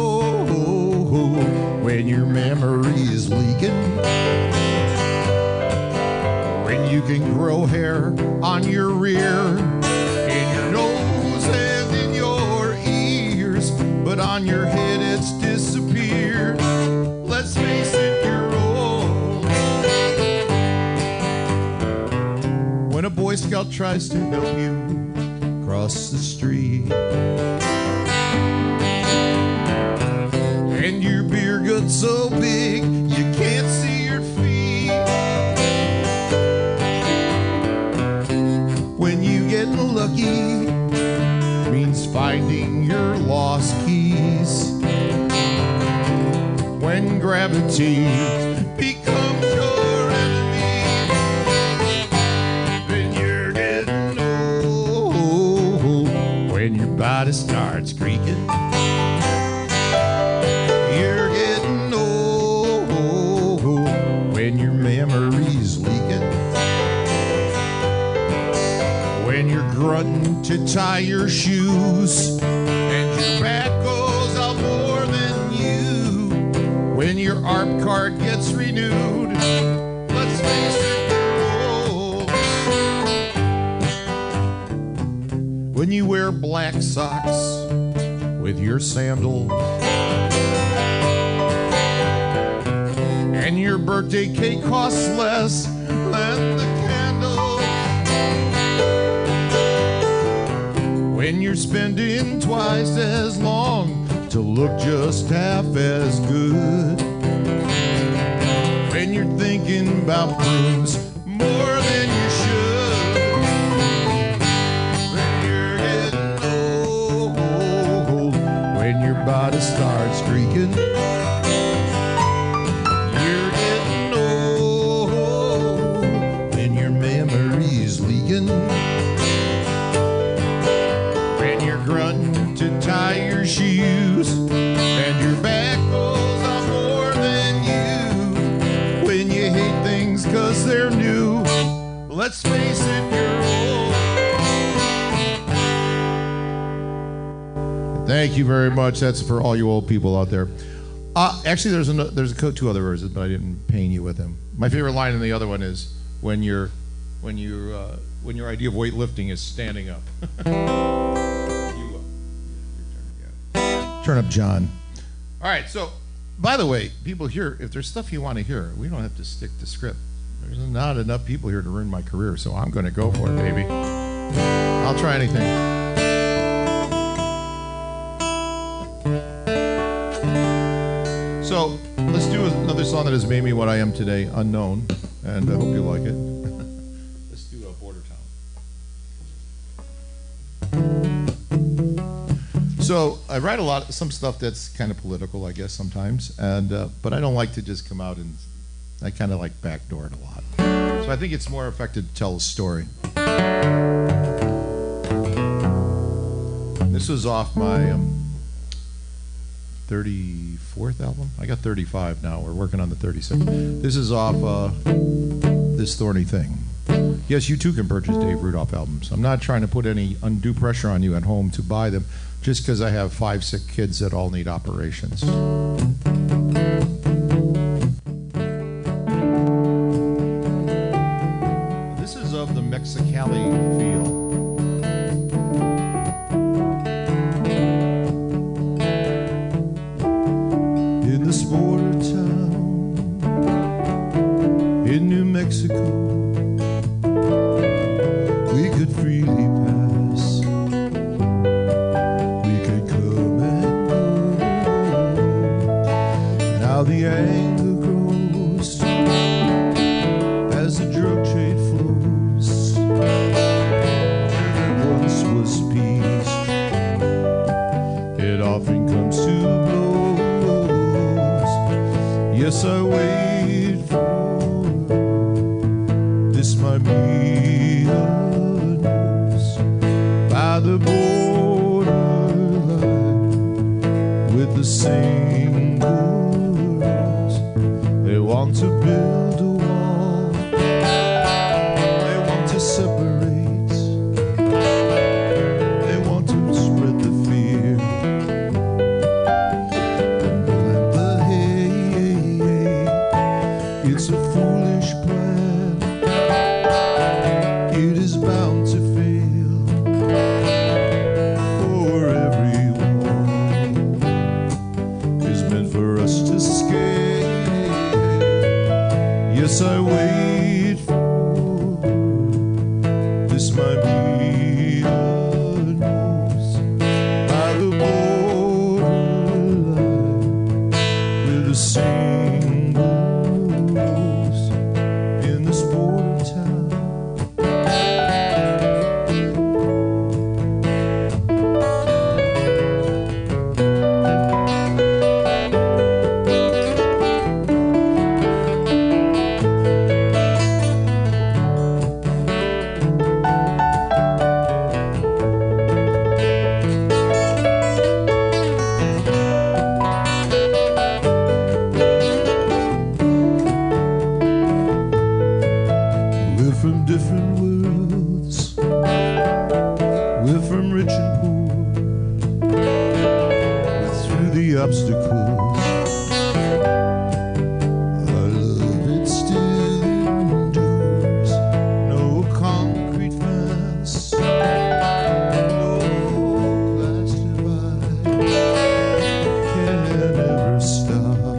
old when your memory is leaking. When you can grow hair on your rear, in your nose and in your ears, but on your head it's disappeared. Let's face it, you're old. When a Boy Scout tries to help you cross the street, and your beer gut's so big you can't see your feet, Kentucky means finding your lost keys. When gravity becomes your enemy, then you're getting old. When your body starts creaking, you're getting old. When your memory's leaking, when you're grunting to tie your shoes, and your back goes out more than you. When your A R P card gets renewed, let's face it, you're old. When you wear black socks with your sandals, and your birthday cake costs less than the candle. When you're spending twice as long to look just half as good. When you're thinking about prunes more than you should. When you're getting old, when your body starts creaking, you're getting old. When your memory's leaking, when you're grunting to tie your shoes, and your back goes out more than you. When you hate things cause they're new, let's face it, you're old. Thank you very much. That's for all you old people out there. Uh, actually, there's a, there's a, two other verses, but I didn't pain you with them. My favorite line in the other one is when you're when you uh, when your idea of weightlifting is standing up. you, uh, Turn up, John. All right. So, by the way, people here, if there's stuff you want to hear, we don't have to stick to script. There's not enough people here to ruin my career, so I'm going to go for it, baby. I'll try anything. So let's do another song that has made me what I am today, Unknown, and I hope you like it. Let's do a Border Town. So I write a lot, some stuff that's kind of political, I guess, sometimes, and uh, but I don't like to just come out and I kind of like backdoor it a lot. So I think it's more effective to tell a story. This is off my um, thirty-fourth album. I got thirty-five now. We're working on the thirty-sixth. This is off uh, This Thorny Thing. Yes, you too can purchase Dave Rudolph albums. I'm not trying to put any undue pressure on you at home to buy them just because I have five sick kids that all need operations. This is of the Mexicali feel. In this border town in New Mexico, we could freely pass, we could come and go. Now the anger grows as the drug trade flows. the obstacles. Our love, it still endures. No concrete fence, no glass divide can ever stop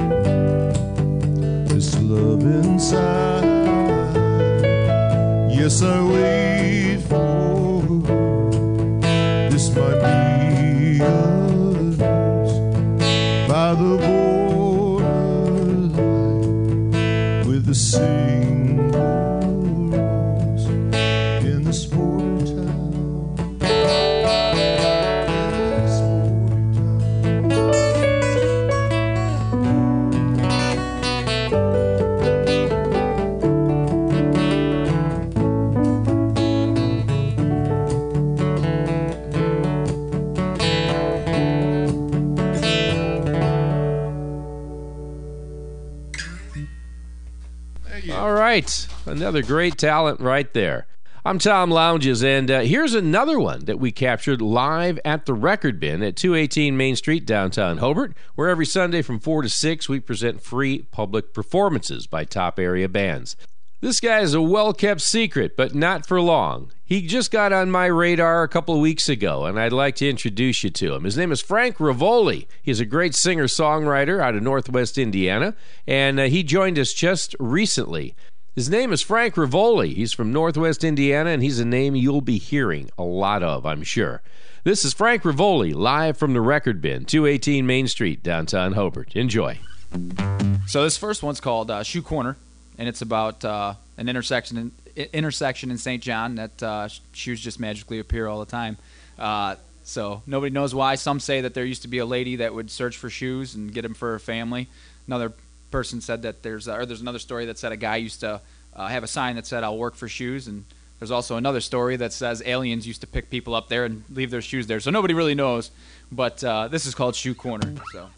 this love inside. Yes, I wait for this might be us by the borderline with the single rose in the sporting town. In the sporting All right, another great talent right there. I'm Tom Lounges, and uh, here's another one that we captured live at the Record Bin at two eighteen Main Street, downtown Hobart, where every Sunday from four to six we present free public performances by top area bands. This guy is a well-kept secret, but not for long. He just got on my radar a couple of weeks ago, and I'd like to introduce you to him. His name is Frank Rivoli. He's a great singer-songwriter out of Northwest Indiana, and uh, he joined us just recently. His name is Frank Rivoli. He's from Northwest Indiana, and he's a name you'll be hearing a lot of, I'm sure. This is Frank Rivoli, live from the Record Bin, two eighteen Main Street, downtown Hobart. Enjoy. So this first one's called uh, Shoe Corner, and it's about uh, an intersection in, intersection in Saint John that uh, shoes just magically appear all the time. Uh, so nobody knows why. Some say that there used to be a lady that would search for shoes and get them for her family. Another person said that there's, uh, or there's another story that said a guy used to uh, have a sign that said, "I'll work for shoes," and there's also another story that says aliens used to pick people up there and leave their shoes there. So nobody really knows, but uh, this is called Shoe Corner. So.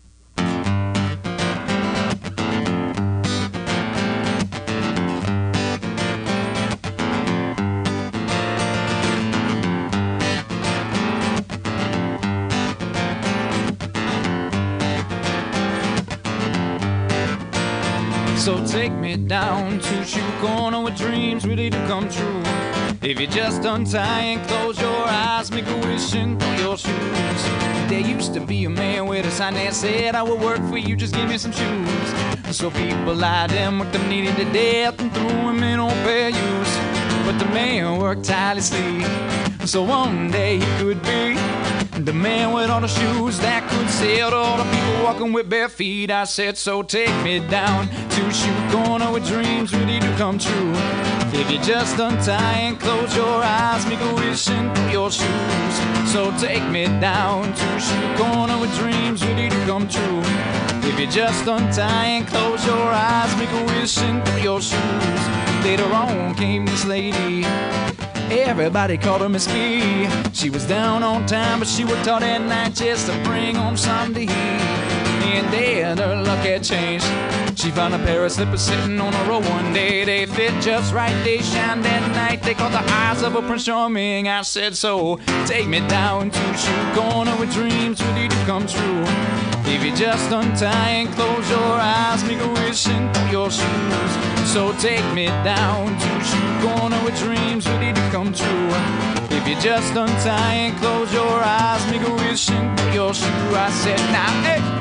So take me down to Shoe Corner where dreams really do come true. If you just untie and close your eyes, make a wish and throw your shoes. There used to be a man with a sign that said, "I will work for you, just give me some shoes." So people lied them, worked them needed to death and threw him in on fair use. But the man worked tirelessly, so one day he could be the man with all the shoes that could sell to all the people walking with bare feet. I said, so take me down to Shoe Corner where dreams really do come true. If you just untie and close your eyes, make a wish and throw your shoes. So take me down to Shoe Corner where dreams really do come true. If you just untie and close your eyes, make a wish and throw your shoes. Later on came this lady, everybody called her Miss B. She was down on time, but she worked all that night just to bring home something to eat. And then her luck had changed. She found a pair of slippers sitting on a row one day. They fit just right, they shined at night. They caught the eyes of a Prince Charming. I said, so take me down to Shoe Corner where dreams really do come true. If you just untie and close your eyes, make a wish and throw your shoes. So take me down to Shoe Corner where dreams really do come true. If you just untie and close your eyes, make a wish and throw your shoe. I said, now, hey.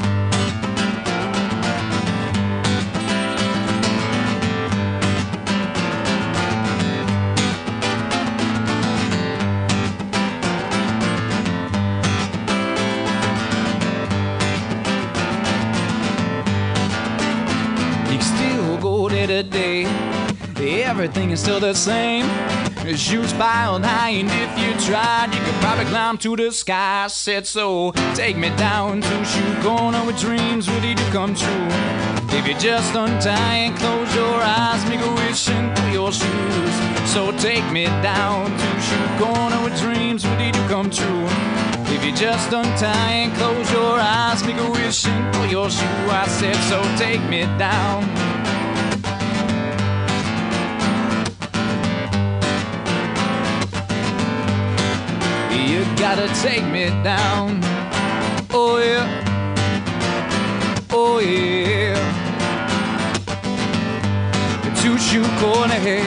Today, everything is still the same. Shoes piled high, and if you tried, you could probably climb to the sky. I said, so take me down to Shoe Corner where dreams really do come true. If you just untie and close your eyes, make a wish and throw your shoes. So take me down to Shoe Corner where dreams really do come true. If you just untie and close your eyes, make a wish and throw your shoe. I said, so take me down. You gotta take me down, oh yeah. oh yeah. Two Shoe Corner.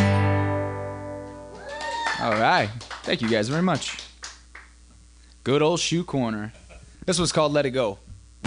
All right. Thank you guys very much. Good old Shoe Corner. This was called Let It Go.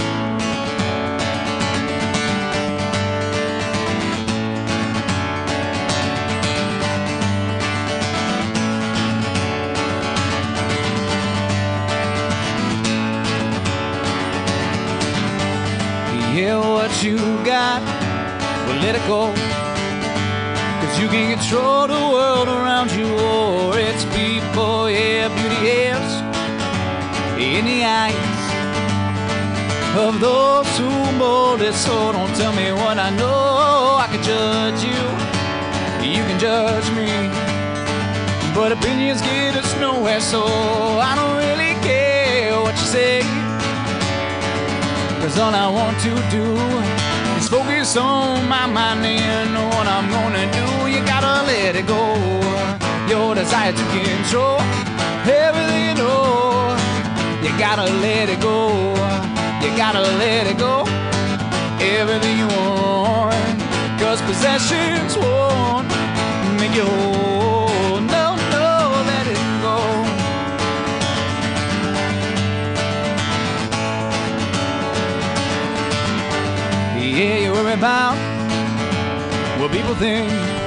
Yeah, what you got, well, let it go. Cause you can control the world around you, or it's people, yeah, beauty is in the eyes of those who mold it. So don't tell me what I know, I can judge you, you can judge me, but opinions get us nowhere, so I don't really care what you say. Cause all I want to do is focus on my mind and know what I'm gonna do. You gotta let it go, your desire to control everything you know. You gotta let it go, you gotta let it go, everything you want. Cause possessions won't make you whole. No, no, let it go. Yeah, you worry about what people think,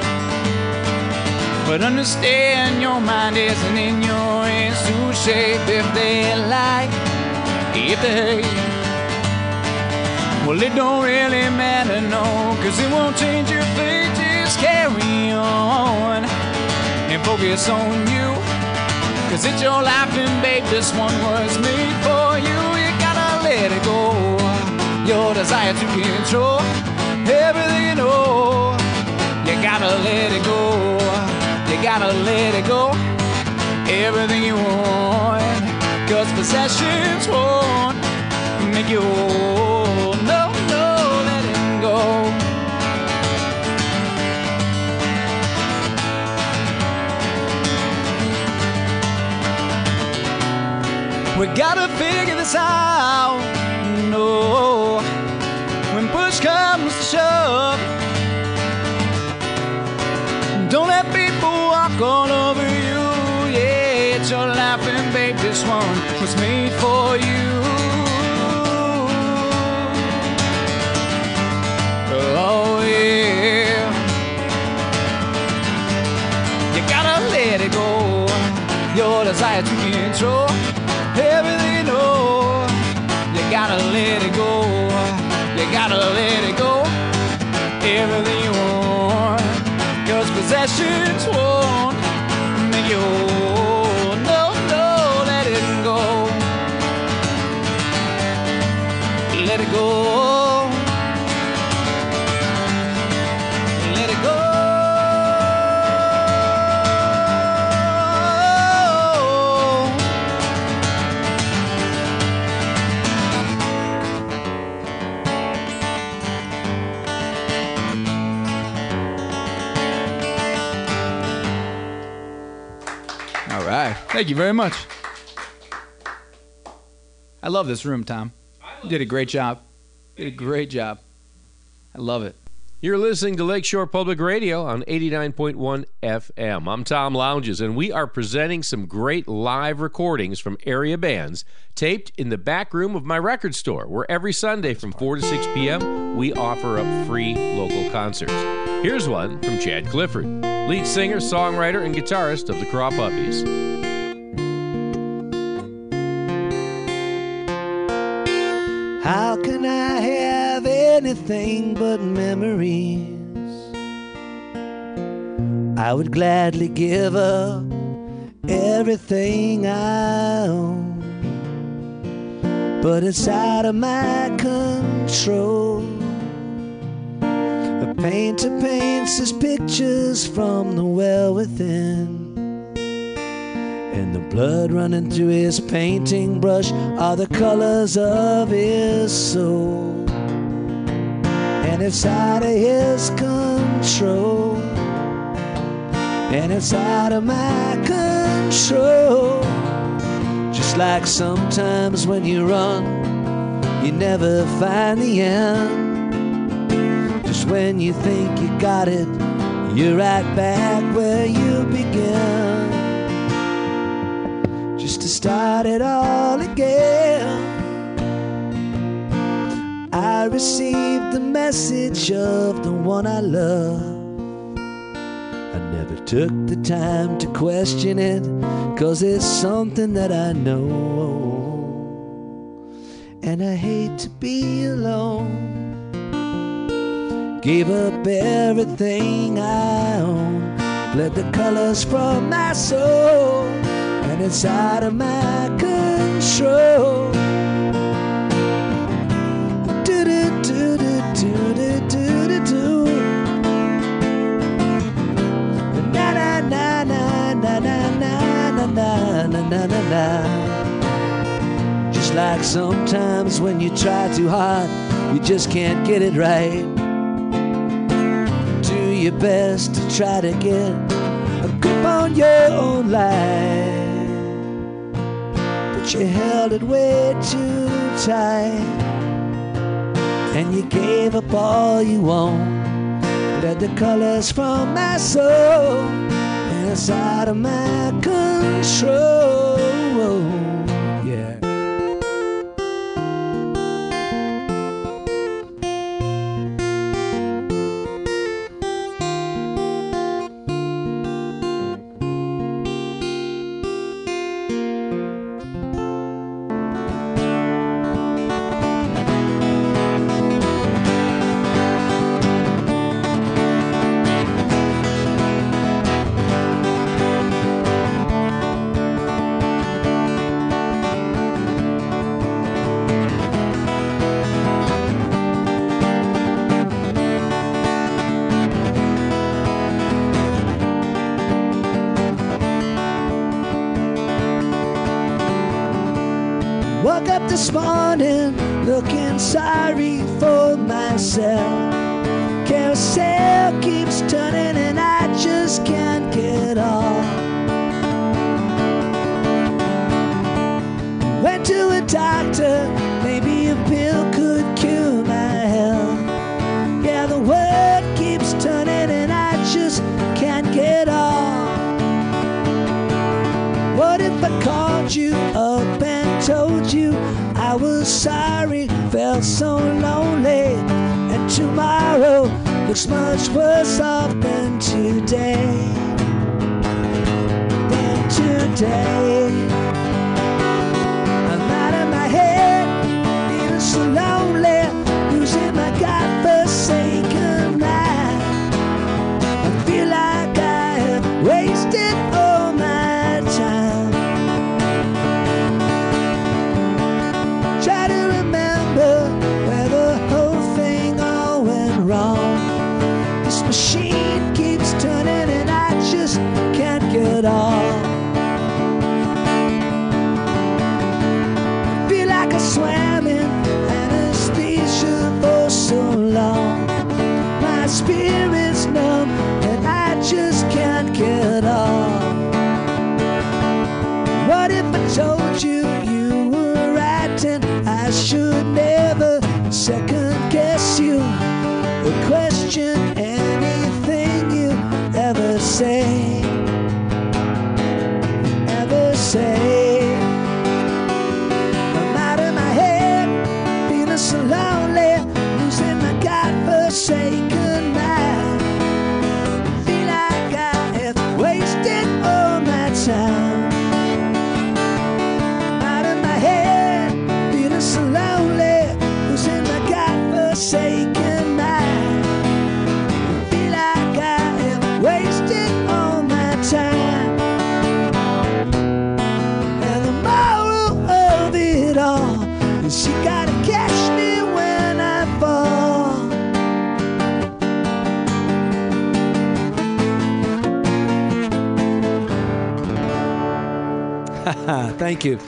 but understand your mind isn't in your hands to shape. If they like, if they hate, well, it don't really matter, no, cause it won't change your fate. Just carry on and focus on you, cause it's your life and babe, this one was made for you. You gotta let it go, your desire to control everything you know. You gotta let it go, you gotta let it go, everything you want. Cause possessions won't make you whole. No, no, let it go. We gotta figure this out. No, when push comes to shove, don't let people walk all over you. Yeah, it's your life and babe, this one was made for you. Oh yeah, you gotta let it go, your desire to control everything you know. You gotta let it go, you gotta let it go, everything you want. Cause possessions won't make you whole. No, no, let it go, let it go, let it go. Thank you very much. I love this room, Tom. You did a great job. You did a great job. I love it. You're listening to Lakeshore Public Radio on eighty-nine point one F M. I'm Tom Lounges, and we are presenting some great live recordings from area bands taped in the back room of my record store, where every Sunday from four to six p.m. we offer up free local concerts. Here's one from Chad Clifford, lead singer, songwriter, and guitarist of the Craw Puppies. How can I have anything but memories? I would gladly give up everything I own, but it's out of my control. A painter paints his pictures from the well within, and the blood running through his painting brush are the colors of his soul. And it's out of his control, and it's out of my control. Just like sometimes when you run, you never find the end. Just when you think you got it, you're right back where you began. Just to start it all again. I received the message of the one I love. I never took the time to question it, 'cause it's something that I know. And I hate to be alone. Gave up everything I own, bled the colors from my soul, and it's out of my control. Do do do do do do do do do. Na na na na na na na na na na na na. Just like sometimes when you try too hard, you just can't get it right. Do your best to try to get a grip on your own life, but you held it way too tight, and you gave up all you own. Bled the colors from my soul, and it's out of my control. Yeah. Woke up this morning looking sorry for myself. Carousel keeps turning and I just can't get off. Went to a doctor, maybe a pill could cure my health. Yeah, the world keeps turning and I just can't get off. What if I called you up and told you I was sorry, felt so lonely, and tomorrow looks much worse off than today, than today. I'm out of my head, feeling so lonely, losing my God-forsaken life. I feel like I have wasted all my time. Try to remember where the whole thing all went wrong. This machine keeps turning and I just can't get off. I feel like I swam in anesthesia for so long. My spirit's numb and I just can't get off. What if I told you you were right and I should never second guess you or question anything you ever say, ever say. I'm out of my head, feeling so lonely, losing my God-forsaken life. Feel like I have wasted all my time. Out of my head, feeling so lonely, losing my God-forsaken life. Feel like I have wasted all my time. And the moral of it all is you gotta catch me when I fall. Thank you.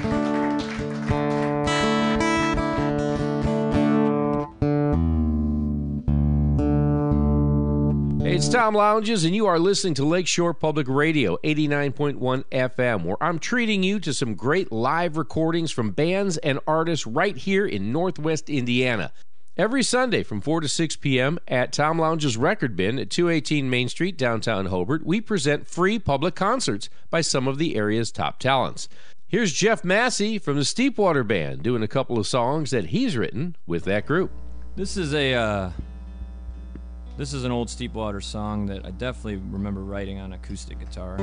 Hey, it's It's Tom Lounges, and you are listening to Lakeshore Public Radio, eighty-nine point one F M, where I'm treating you to some great live recordings from bands and artists right here in Northwest Indiana. Every Sunday from four to six p.m. at Tom Lounge's Record Bin at two eighteen Main Street, downtown Hobart, we present free public concerts by some of the area's top talents. Here's Jeff Massey from the Steepwater Band doing a couple of songs that he's written with that group. This is a uh, this is an old Steepwater song that I definitely remember writing on acoustic guitar.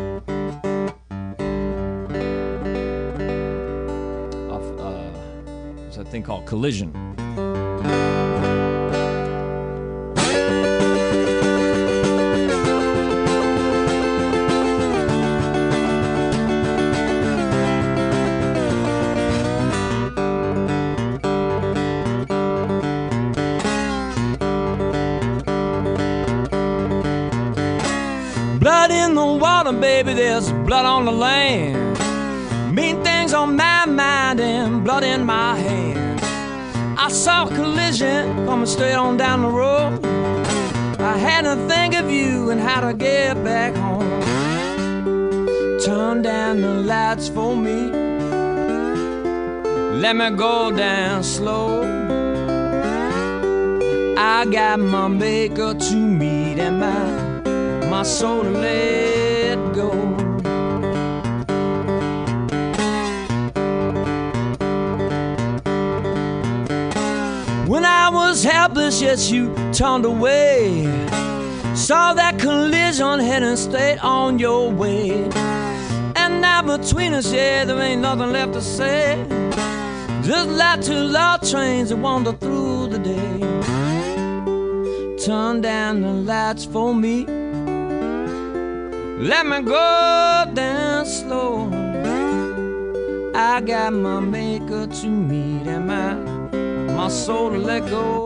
Off, uh, there's a thing called Collision. Blood in the water, baby, there's blood on the land. Mean things on my mind and blood in my hand. I saw a collision coming straight on down the road. I had to think of you and how to get back home. Turn down the lights for me. Let me go down slow. I got my maker to meet and my my soul to let go. When I was helpless, yes, you turned away. Saw that collision heading straight on your way. And now between us, yeah, there ain't nothing left to say. Just like two love trains that wander through the day. Turn down the lights for me. Let me go down slow. I got my maker to meet and my, my soul to let go.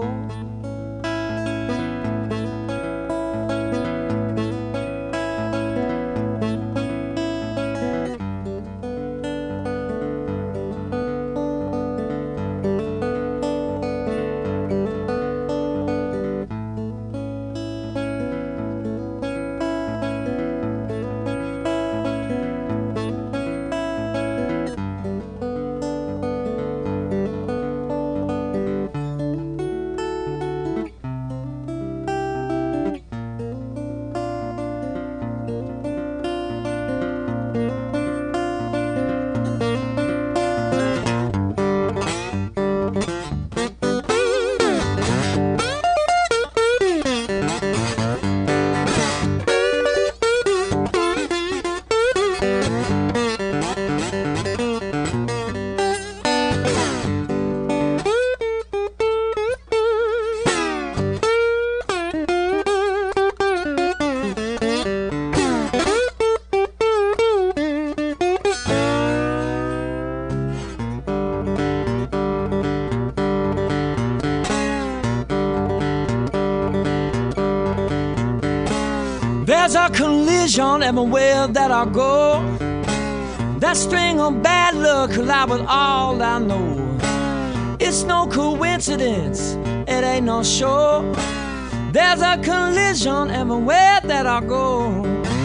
There's a collision everywhere that I go. That string of bad luck collide with all I know. It's no coincidence, it ain't no show. There's a collision everywhere that I go.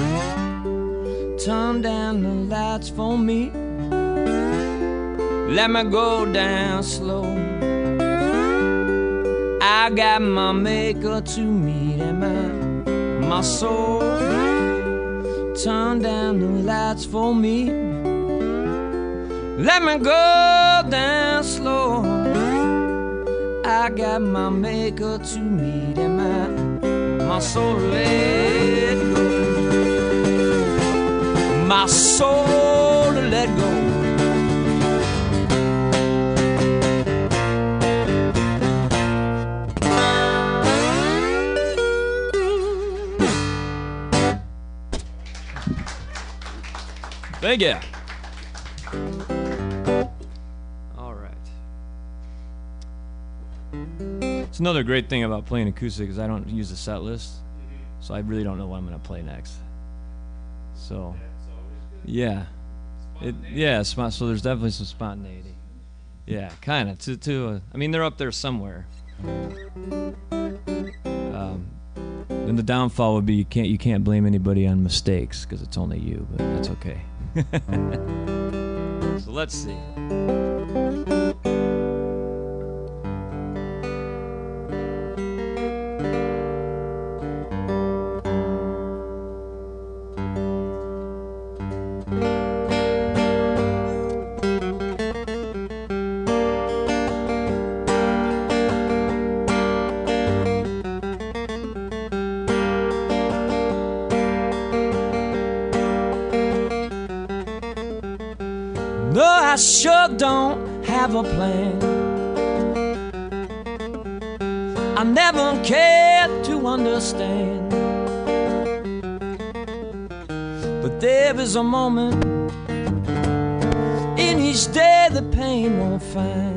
Turn down the lights for me. Let me go down slow. I got my maker to meet and my my soul. Turn down the lights for me. Let me go down slow. I got my maker to meet and my my soul to let go. My soul to let go. Thank you. All right. It's another great thing about playing acoustic is I don't use a set list, so I really don't know what I'm going to play next. So, yeah, it, yeah. So there's definitely some spontaneity. Yeah, kind of. To to. Uh, I mean, they're up there somewhere. Um, Then the downfall would be you can't you can't blame anybody on mistakes because it's only you, but that's okay. So let's see. No, I sure don't have a plan. I never cared to understand. But there is a moment in each day the pain won't find.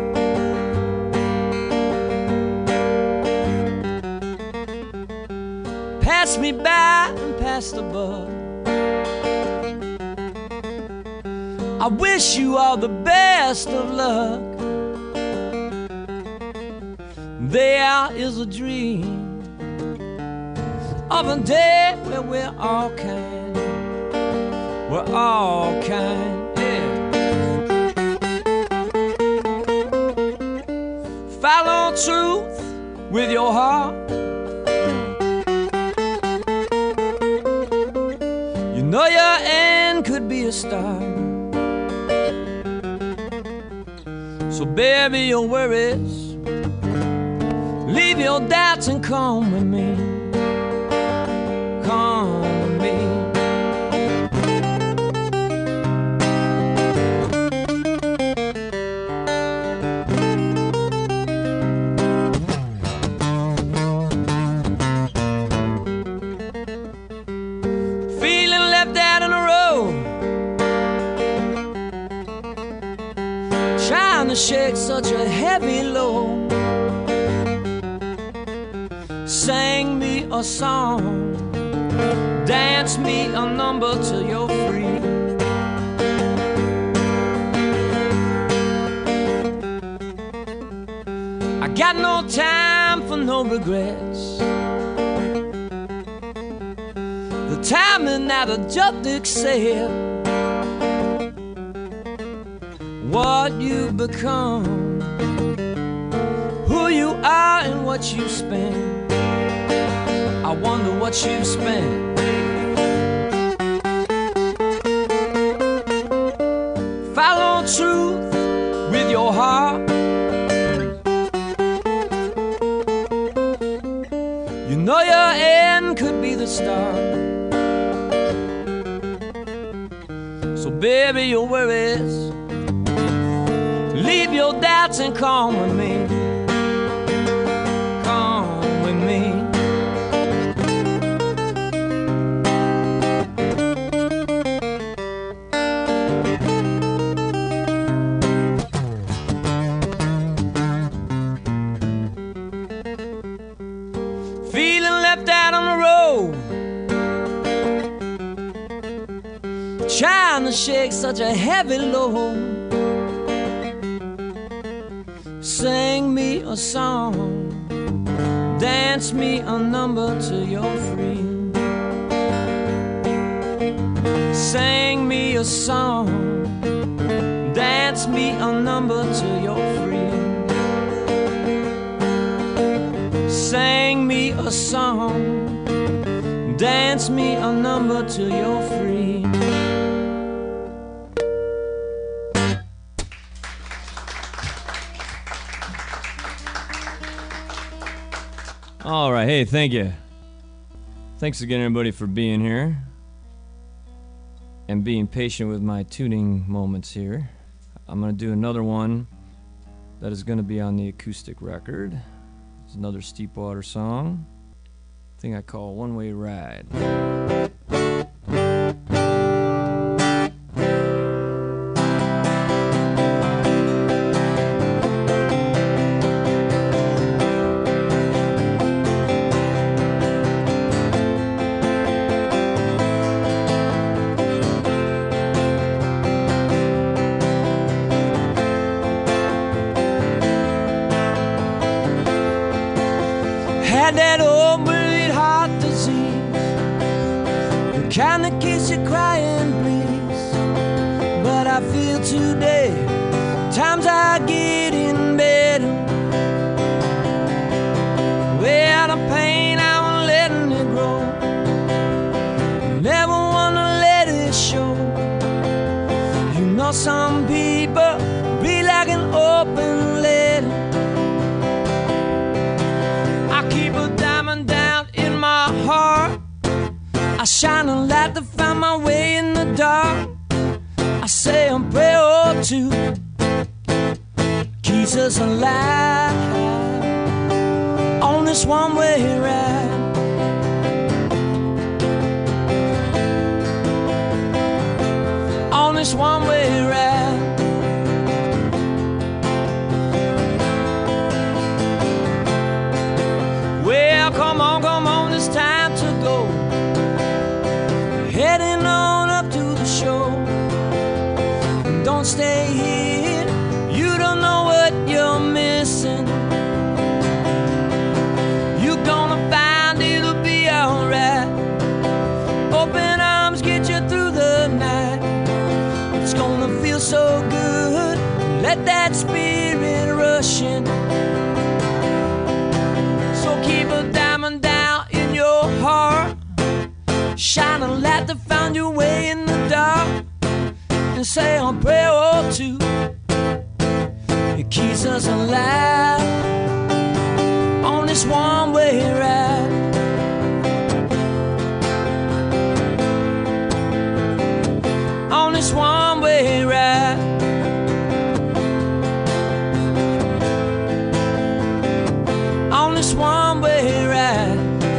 Pass me by and pass the buck. I wish you all the best of luck. There is a dream of a day where we're all kind. We're all kind, yeah. Follow truth with your heart. You know your end could be a star. So bury your worries, leave your doubts and come with me. Come with me. Feeling left out on the road, trying to shake such a heavy load. Sing me a song, dance me a number till you're free. I got no time for no regrets. The time is now to just accept what you become, who you are and what you spend. I wonder what you spent. Follow truth with your heart. You know your end could be the start. So bury your worries, leave your doubts and come with me. Come with me. Feeling left out on the road, trying to shake such a heavy load. Sing me a song, dance me a number till you're free. Sing me a song, dance me a number till you're free. Sing me a song, dance me a number till you're free. All right, hey, thank you. Thanks again, everybody, for being here and being patient with my tuning moments here. I'm going to do another one that is going to be on the acoustic record. It's another Steepwater song, thing I call One Way Ride. Had that old bleed heart trying to kiss your crying please. But I feel today times are getting better. Well, the pain I'm letting it grow, never wanna let it show. You know some people be like an open letter. I keep a diamond down in my heart. I shine a light to find my way in the dark. I say a prayer or two, keeps us alive on this one-way ride. On this one-way ride. Well, come on, come on, it's time to go. Heading on up to the show. Don't stay here, you don't know what you're missing. You're gonna find it'll be alright. Open arms get you through the night. It's gonna feel so good, let that spirit rush in. So keep a diamond down in your heart. Shine a light to find your way in the dark. And say a prayer or two, it keeps us alive on this one-way ride. On this one-way ride. On this one-way ride.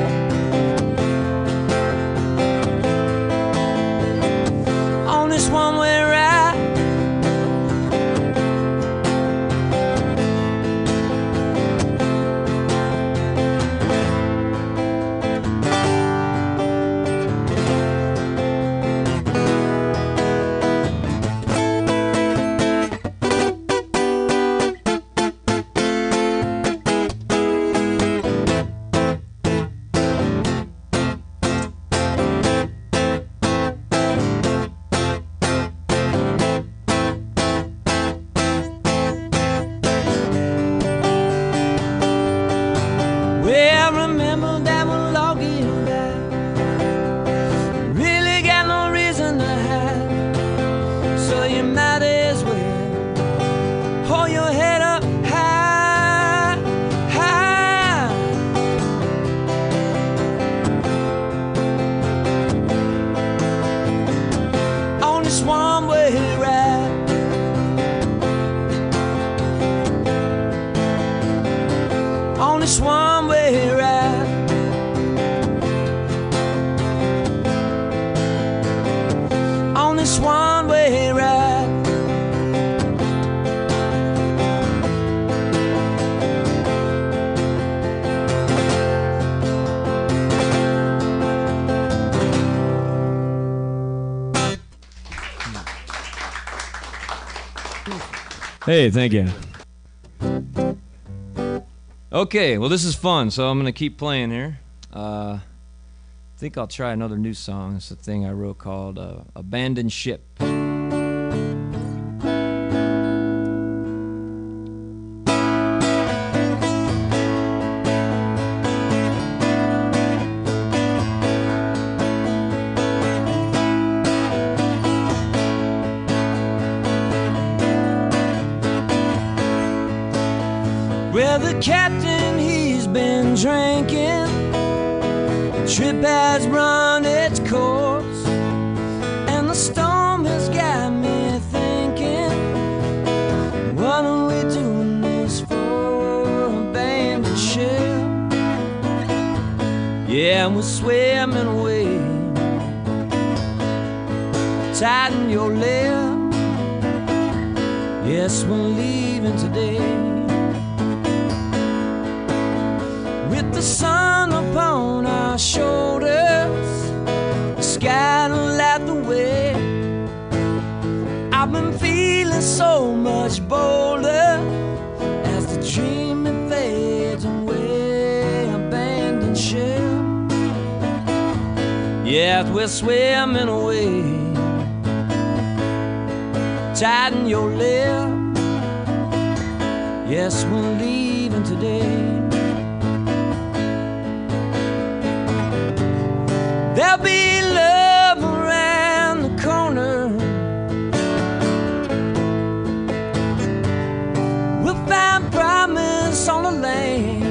On this one-way ride. This one-way ride. On this one-way ride. Hey, thank you. Okay, well, this is fun, so I'm going to keep playing here. Uh, I think I'll try another new song. It's a thing I wrote called uh, Abandoned Ship. Well, the captain, he's been drinking. The trip has run its course, and the storm has got me thinking, what are we doing this for? Abandoned ship. Yeah, we're swimming away. Tighten your lip. Yes, we're leaving today. With the sun upon our shoulders, the sky to light the way. I've been feeling so much bolder as the dream it fades away. Abandoned ship. Yes, we're swimming away. Tighten your lip. Yes, we're leaving today. There'll be love around the corner. We'll find promise on the lane.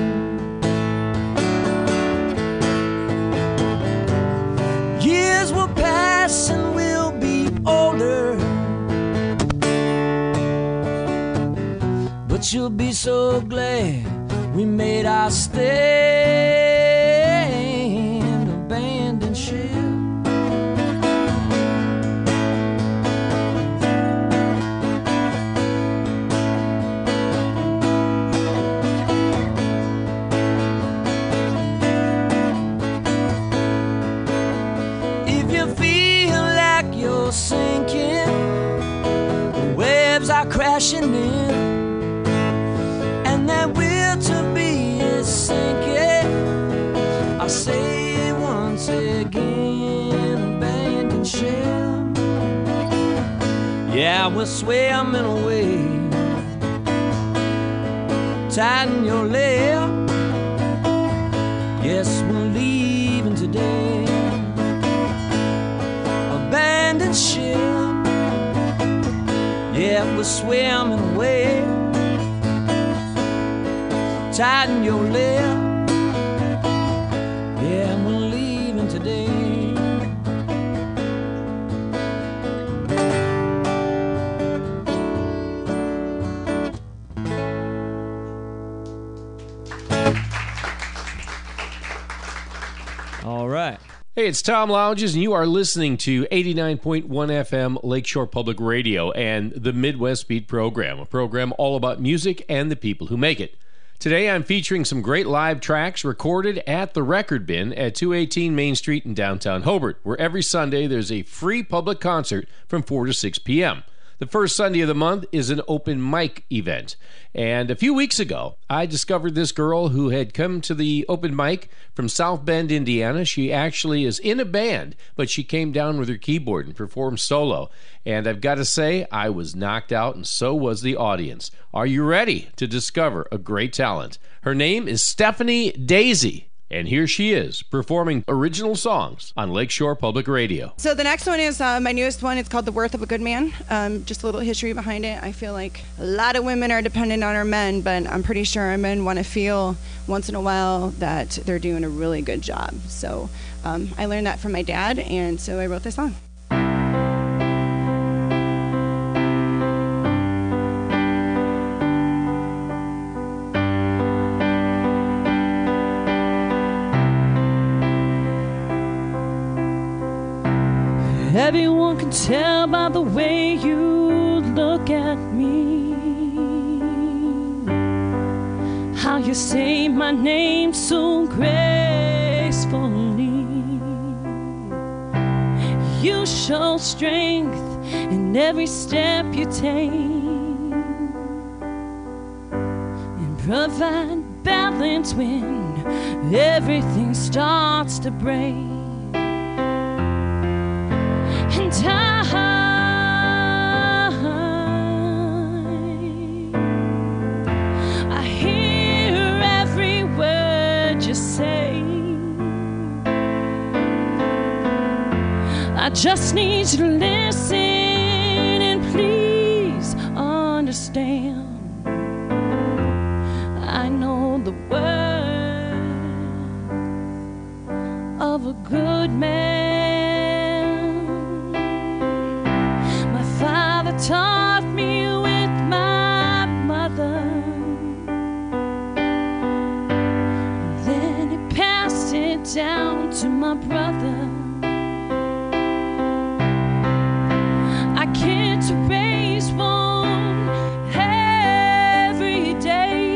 Years will pass and we'll be older, but you'll be so glad we made our stand. Abandoned ship. If you feel like you're sinking, the waves are crashing in, and that will to be is sinking. I say it once again, abandoned ship. Yeah, we're swimming away. Tighten your lip. Yes, we're leaving today. Abandoned ship. Yeah, we're swimming away. Tighten your lip. Yeah, we're leaving today. All right. Hey, it's Tom Lounges, and you are listening to eighty-nine point one F M Lakeshore Public Radio and the Midwest Beat program, a program all about music and the people who make it. Today, I'm featuring some great live tracks recorded at the Record Bin at two eighteen Main Street in downtown Hobart, where every Sunday there's a free public concert from four to six p.m. The first Sunday of the month is an open mic event. And a few weeks ago, I discovered this girl who had come to the open mic from South Bend, Indiana. She actually is in a band, but she came down with her keyboard and performed solo. And I've got to say, I was knocked out, and so was the audience. Are you ready to discover a great talent? Her name is Stephanie Daisy. And here she is, performing original songs on Lakeshore Public Radio. So the next one is uh, my newest one. It's called The Worth of a Good Man. Um, just a little history behind it. I feel like a lot of women are dependent on our men, but I'm pretty sure our men want to feel once in a while that they're doing a really good job. So um, I learned that from my dad, and so I wrote this song. Everyone can tell by the way you look at me how you say my name so gracefully. You show strength in every step you take and provide balance when everything starts to break. And I, I hear every word you say. I just need you to listen and please understand. I know the word of a good man. Taught me with my mother, then he passed it down to my brother. I get to raise one every day,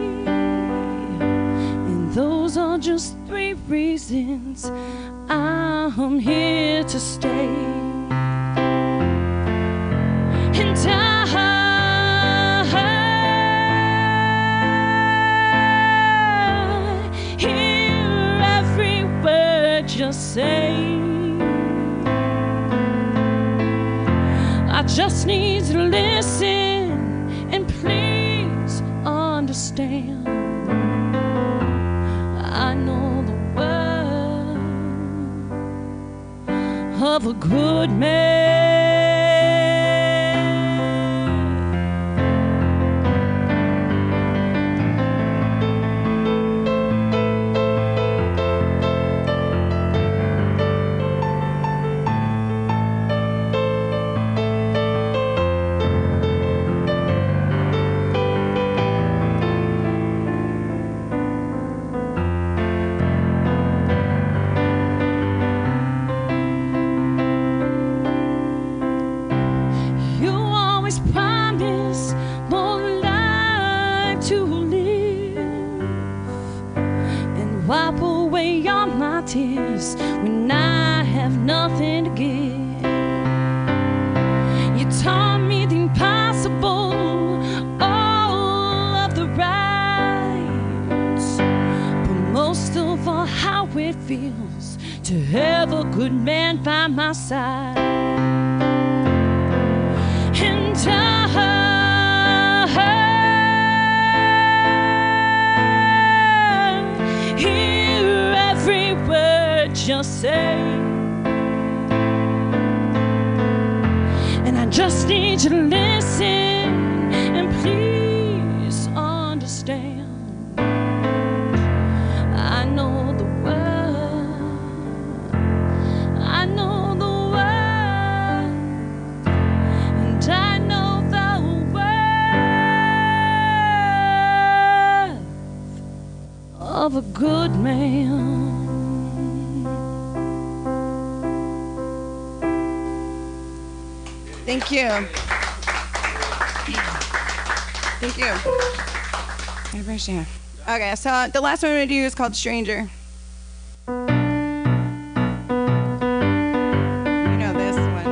and those are just three reasons I'm here to stay. And I hear every word you say. just need to listen and please understand. I know the word of a good man. Tears when I have nothing to give. You taught me the impossible, all of the rights, but most of all how it feels to have a good man by my side. And I just say, and I just need you to listen and please understand. I know the word, I know the word, and I know the word of a good man. Thank you. Thank you. I appreciate it. Okay, so the last one I'm going to do is called Stranger. You know this one.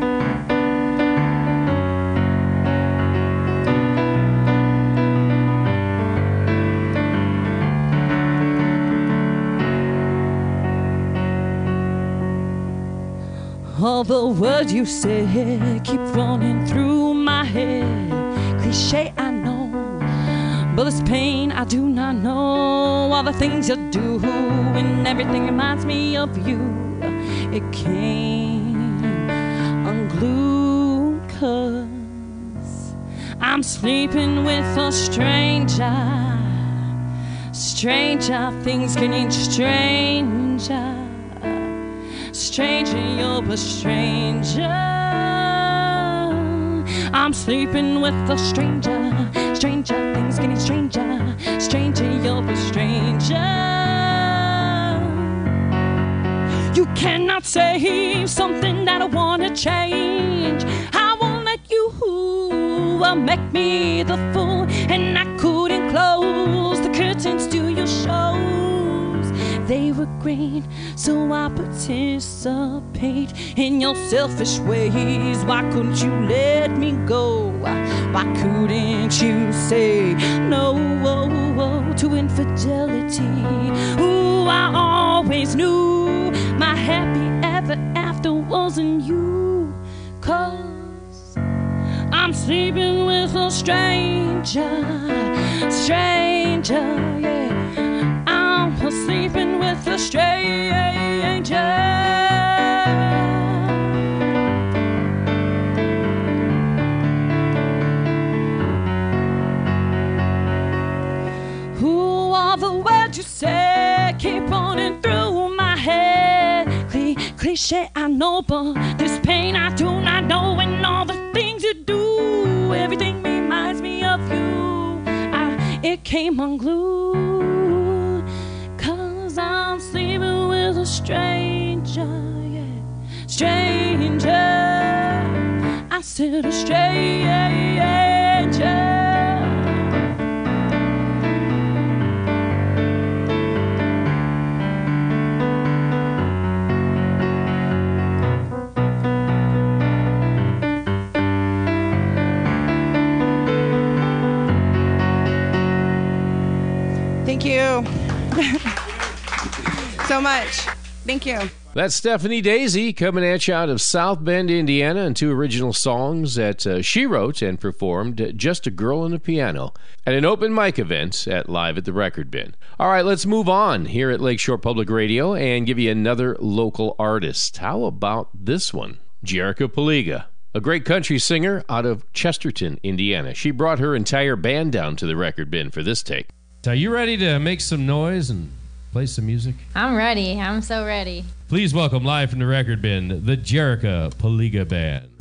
All the words you said keep running through my head. Cliche, I know, but this pain I do not know. All the things you do and everything reminds me of you. It came unglued 'cause I'm sleeping with a stranger. Stranger things getting stranger. Stranger, you're a stranger. I'm sleeping with a stranger. Stranger, things getting stranger. Stranger, you're a stranger. You cannot say something that I wanna change. I won't let you make me the fool, and I couldn't close the curtains to your shows. They were great, so I participate in your selfish ways. Why couldn't you let me go? Why couldn't you say no to infidelity? Ooh, I always knew my happy ever after wasn't you. 'Cause I'm sleeping with a stranger, stranger, yeah. I'm sleeping with a stranger. Who are the words you say keep running through my head? Cli- cliche, I know, but this pain I do not know, and all the things you do, everything reminds me of you. I, it came unglued, 'cause I'm sleeping with a stranger, yeah, stranger. I said a stranger. Thank you so much. Thank you. That's Stephanie Daisy coming at you out of South Bend, Indiana, and two original songs that uh, she wrote and performed at Just a Girl and a Piano at an open mic event at Live at the Record Bin. All right, let's move on here at Lakeshore Public Radio and give you another local artist. How about this one? Jerica Paliga, a great country singer out of Chesterton, Indiana. She brought her entire band down to the Record Bin for this take. Are you ready to make some noise and play some music? I'm ready. I'm so ready. Please welcome live from the Record Bin, the Jerica Paliga Band.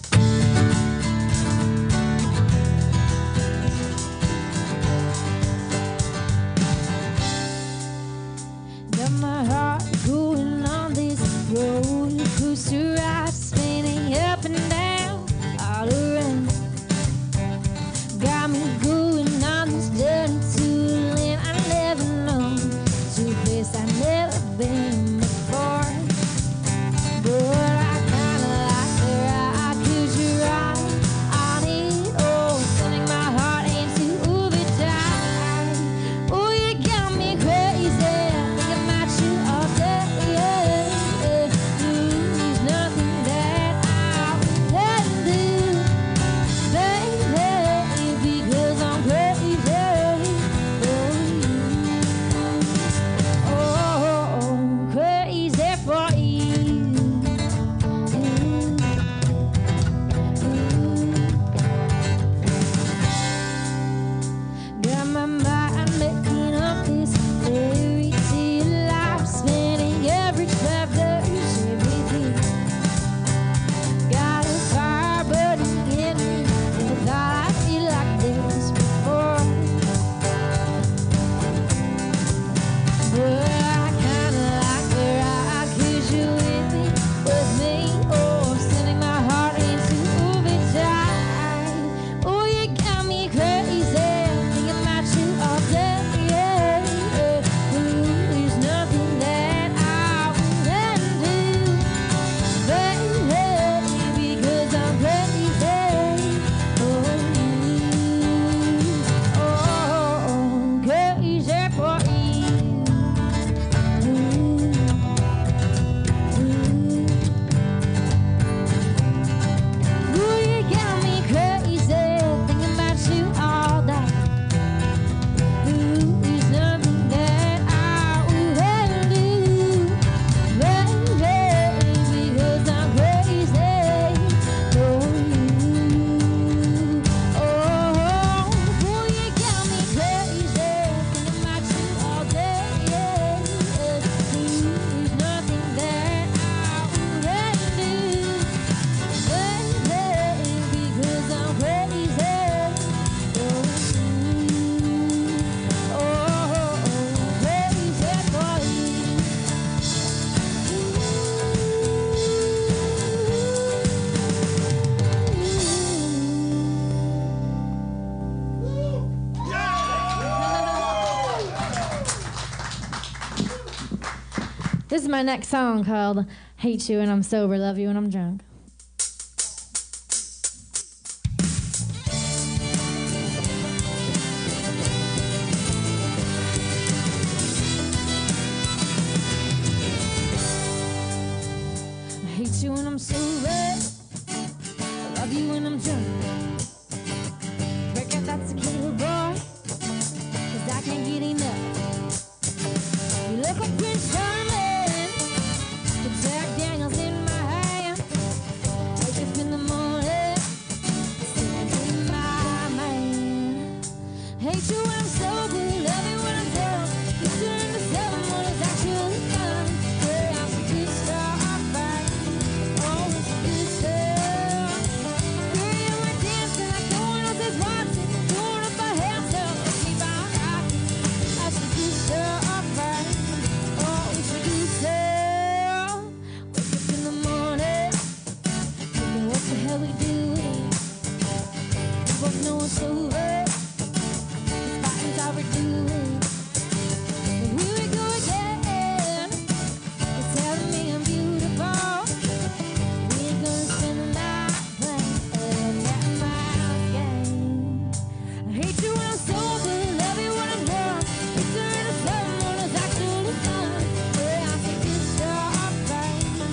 Got my heart going on this roller coaster ride, spinning up and down all around. Got me going on this journey to a land I never known, to a place I never been before. But I kinda like the ride, 'cause you're right on it, oh, sending my heart into overdrive. Oh, you got me crazy, thinking about you all day. There's nothing that I wouldn't do, baby, because I'm crazy for you. Oh, crazy for you. Got my mind making up this fairy tale life, spinning every chapter's everything. Got a fire burning in me, never thought I'd feel like this before. But I kinda like the ride, 'cause you're with me, with me, oh, sending my heart into overdrive. Oh, you got me crazy, thinking about you all day. Ooh, there's nothing that I wouldn't do, baby, because I'm crazy for you. Oh, crazy for you. Ooh, you got me crazy, thinking about you all day. Ooh, there's nothing that I wouldn't do, baby, because I'm crazy for you. Oh, ooh, you got me crazy, thinking about you all day. Ooh, there's nothing that I wouldn't do, baby, because I'm crazy for you. Oh, crazy for you. This is my next song called Hate You When I'm Sober, Love You When I'm Drunk. I hate you when I'm sober, I love you when I'm drunk. Break out that tequila, boy, 'cause I can't get enough. You look like Prince Charming, with Jack Daniels in my hand. Wake up in the morning, singing to my man. Hate you when I'm sober, love you when I'm drunk. You turn to seven when it's actually fun. Hey, I'm some good stuff, right? Oh, it's good stuff. Girl, you were dancing like no one else is watching. Throwing up my hands up, keep on rocking. That's the good stuff, right? Oh, it's the good stuff. Wake up in the morning, thinking what the hell we doing? We both know it's over. This fighting's all we're doing. And here we go again. It's telling me I'm beautiful. We ain't gonna spend the night playing that mouse game. I hate you when I'm sober, love you when I'm drunk. You turn to seven when it's actually fun. Yeah, I'm some good stuff, right?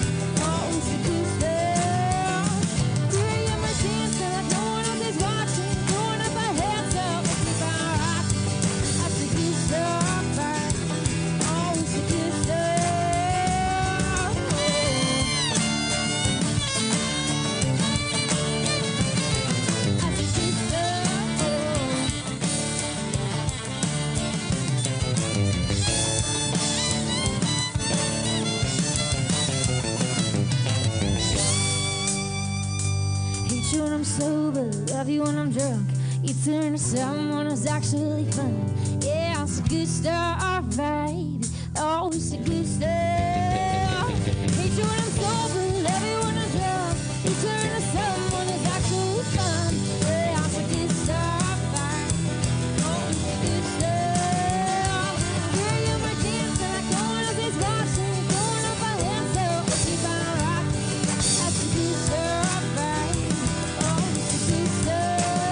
sober, love you when I'm drunk. You turn to someone who's actually fun. Yeah, it's a good stuff, baby. Oh, it's a good stuff. Hate you when I'm sober, love you when I'm drunk. You turn to someone who's actually fun. Yeah, it's a good stuff, baby. Oh, it's a good stuff. Girl, you're my dancer, like no one else is watching. Going up my hands, so let's keep on rocking. That's a good stuff, baby. Oh, it's a good stuff.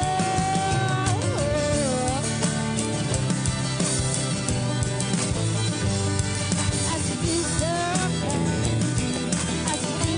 That's a good stuff, baby. That's a good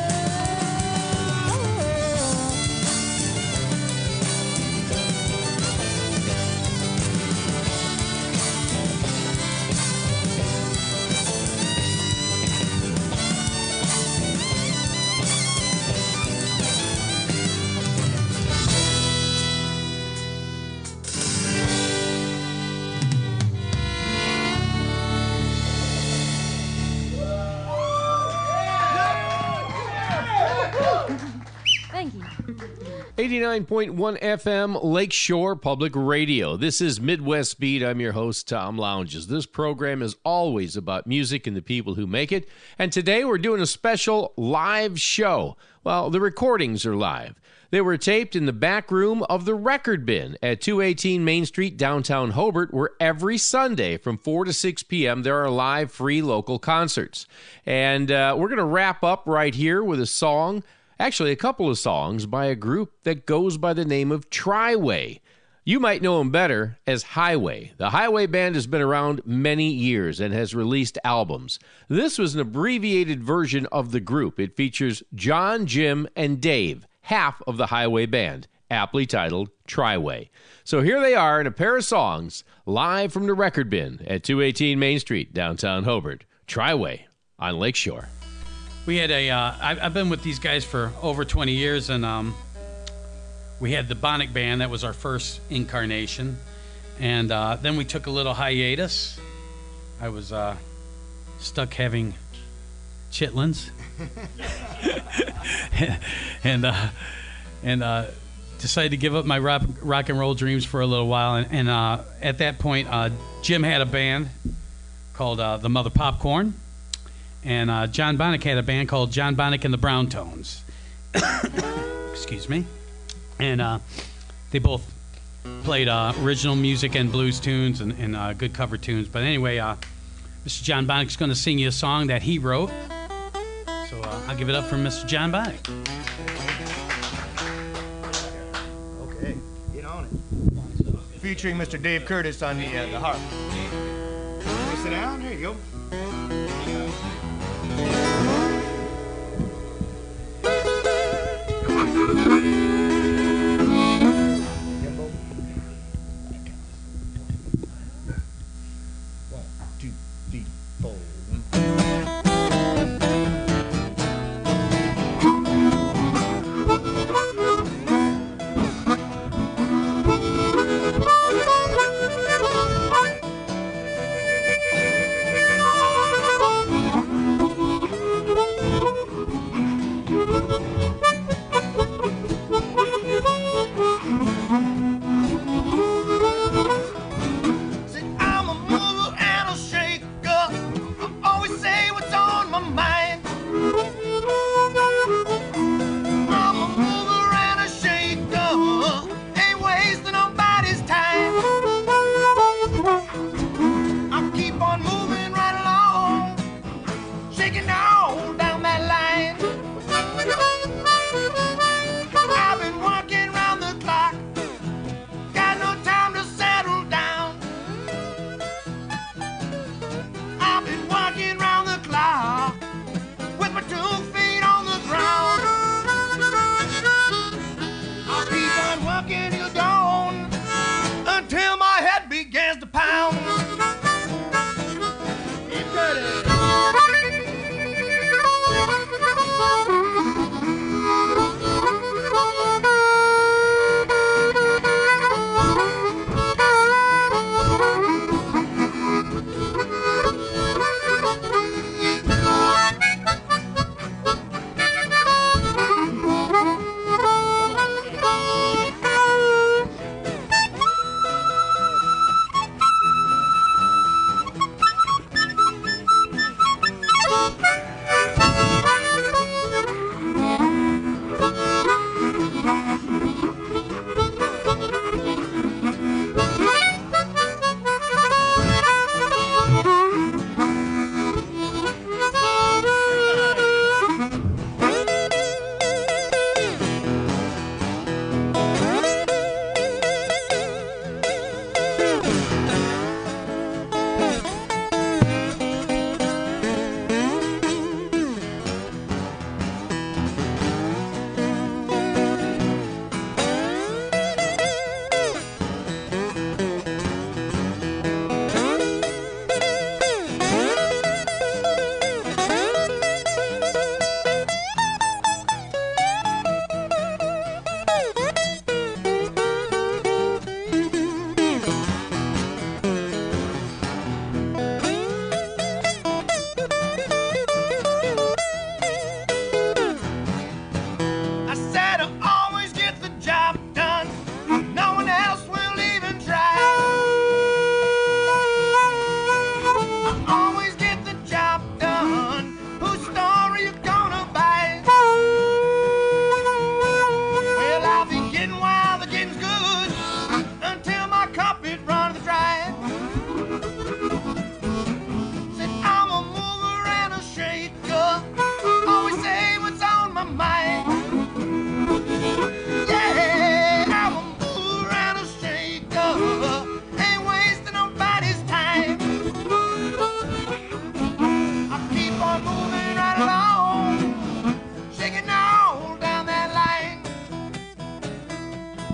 Thank you. eighty-nine point one F M Lakeshore Public Radio. This is Midwest Beat. I'm your host, Tom Lounges. This program is always about music and the people who make it. And today we're doing a special live show. Well, the recordings are live. They were taped in the back room of the Record Bin at two eighteen Main Street, downtown Hobart, where every Sunday from four to six p.m. there are live free local concerts. And uh, we're going to wrap up right here with a song. Actually, a couple of songs by a group that goes by the name of Triway. You might know them better as Highway. The Highway Band has been around many years and has released albums. This was an abbreviated version of the group. It features John, Jim, and Dave, half of the Highway Band, aptly titled Triway. So here they are in a pair of songs, live from the Record Bin at two eighteen Main Street, downtown Hobart. Triway on Lakeshore. We had a, uh, I've, I've been with these guys for over twenty years, and um, we had the Bonic Band. That was our first incarnation. And uh, then we took a little hiatus. I was uh, stuck having chitlins. and uh, and uh, decided to give up my rock, rock and roll dreams for a little while. And, and uh, at that point, uh, Jim had a band called uh, the Mother Popcorn. And uh, John Bonic had a band called John Bonic and the Brown Tones. Excuse me. And uh, they both played uh, original music and blues tunes and, and uh, good cover tunes. But anyway, uh, Mister John Bonic's going to sing you a song that he wrote. So uh, I'll give it up for Mister John Bonic. Okay, get on it. Featuring Mister Dave Curtis on the, uh, the harp. Can we sit down? There you go.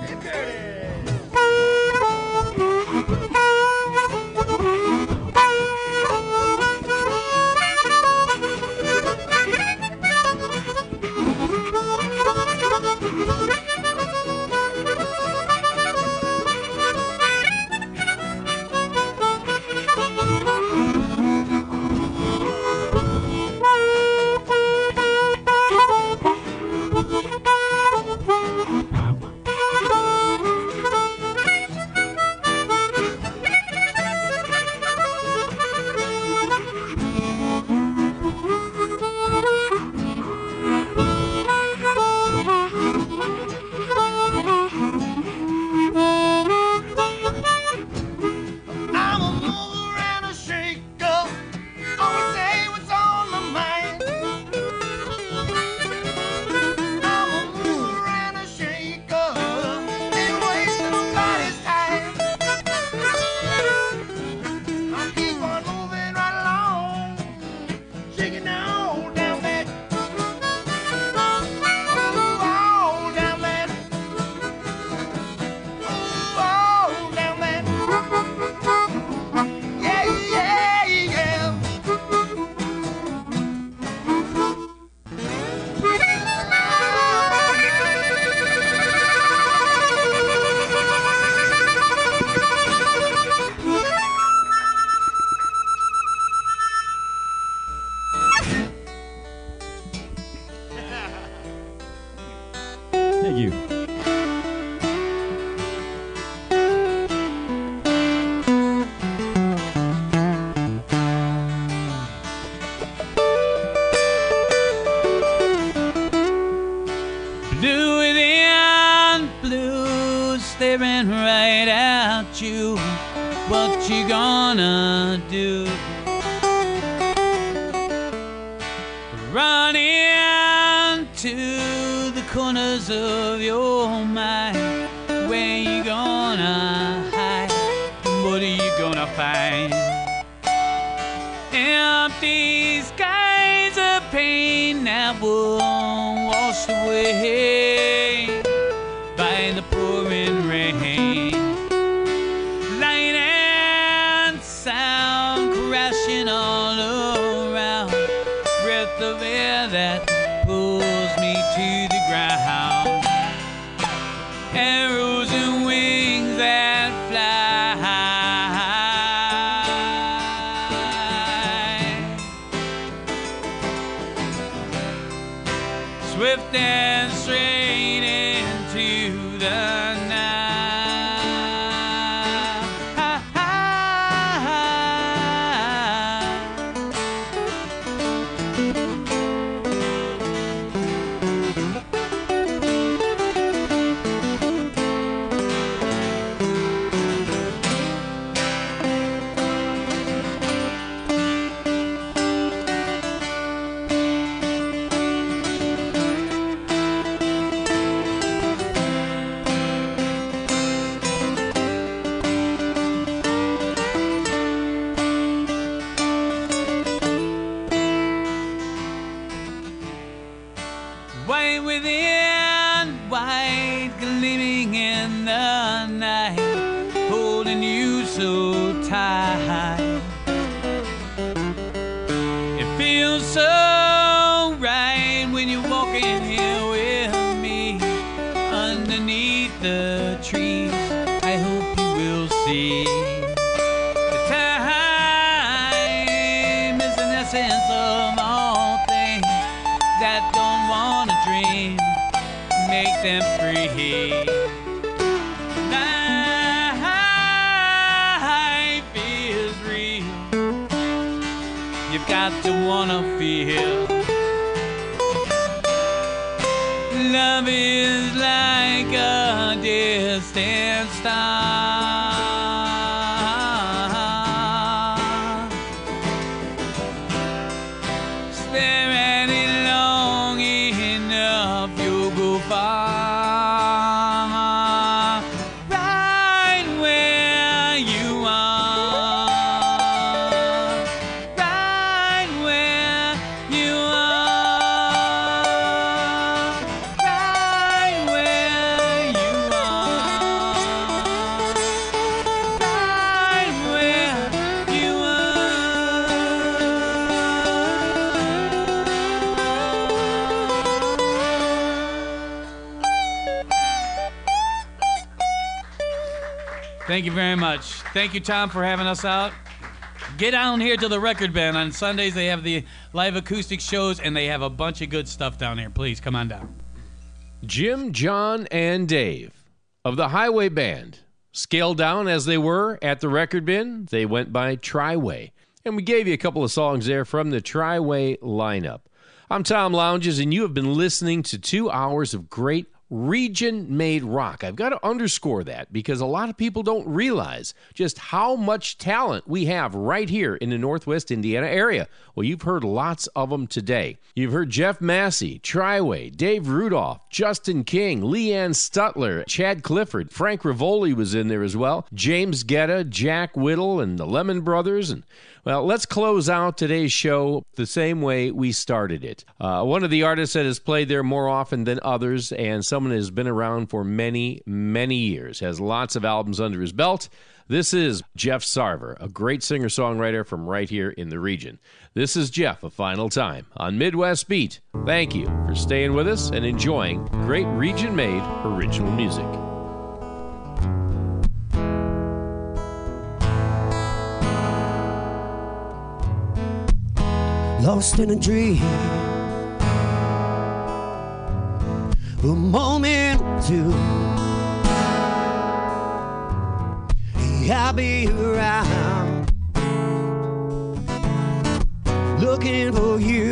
Thank you. Blue within, blue staring right at you. What you gonna do? Run into the corners of your mind. Where you gonna hide? What are you gonna find? Empty skies of pain that won't wash away by the pouring rain. Light and sound crashing all around. Breath of air that pulls me to the ground. Arrows and wings that fly. Swift and straight into the night. Ha, ha, ha. White within, white gleaming in the night, holding you so tight. It feels so right when you're walking here with me, underneath the trees. I hope you will see. The time is an essence of all things that don't wanna dream, make them free. Life is real. You've got to wanna feel. Love is like a distant star. Stare at it long enough, you'll go far. Right where you are. Right where you are. Right where you are. Thank you very much. Thank you, Tom, for having us out. Get down here to the Record Bin. On Sundays, they have the live acoustic shows, and they have a bunch of good stuff down here. Please, come on down. Jim, John, and Dave of the Highway Band. Scaled down as they were at the Record Bin, they went by Tri-Way. And we gave you a couple of songs there from the Tri-Way lineup. I'm Tom Lounges, and you have been listening to two hours of great region-made rock. I've got to underscore that because a lot of people don't realize just how much talent we have right here in the Northwest Indiana area. Well, you've heard lots of them today. You've heard Jeff Massey, Tri-Way, Dave Rudolph, Justin King, Leanne Stutler, Chad Clifford, Frank Rivoli was in there as well, James Guetta, Jack Whittle, and the Lemon Brothers. And well, let's close out today's show the same way we started it. Uh, one of the artists that has played there more often than others, and someone that has been around for many, many years, has lots of albums under his belt. This is Jeff Sarver, a great singer-songwriter from right here in the region. This is Jeff, a final time on Midwest Beat. Thank you for staying with us and enjoying great region-made original music. Lost in a dream, a moment or two. I'll be around, looking for you.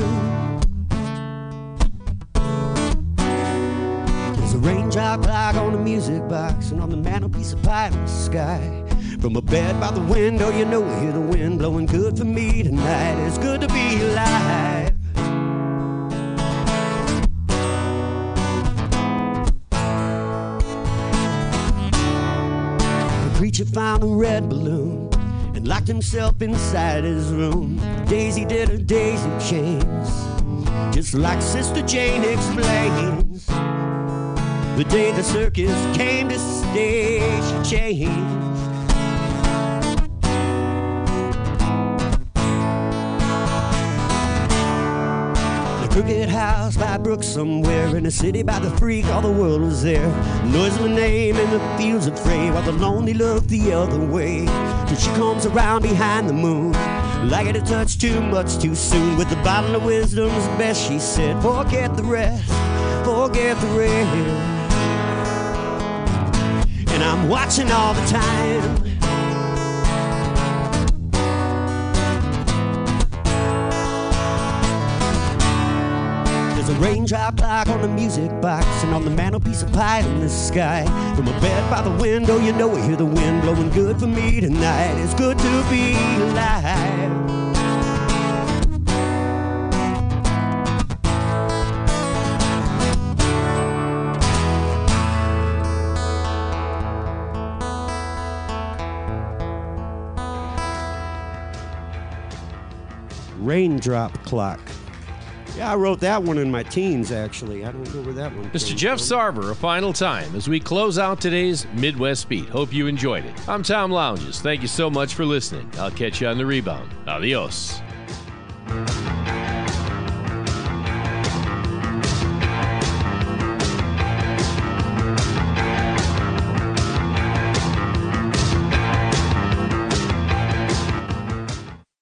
There's a raindrop clock on the music box, and on the mantelpiece a pie in the sky. From a bed by the window, you know I hear the wind blowing good for me tonight. It's good to be alive. The preacher found a red balloon and locked himself inside his room. Daisy did her daisy chains, just like Sister Jane explains. The day the circus came to stay, she changed. Crooked house by Brook somewhere, in a city by the freak, all the world was there. The noise of her name in the fields of fray, while the lonely look the other way. Till she comes around behind the moon, like it had touched too much too soon. With the bottle of wisdom's best, she said, forget the rest, forget the rest. And I'm watching all the time. There's a raindrop clock on the music box, and on the mantelpiece a pie in the sky. From a bed by the window, you know I hear the wind blowing good for me tonight. It's good to be alive. Raindrop clock. Yeah, I wrote that one in my teens, actually. I don't know where that one Mister came Jeff from. Sarver, a final time as we close out today's Midwest Beat. Hope you enjoyed it. I'm Tom Lounges. Thank you so much for listening. I'll catch you on the rebound. Adios.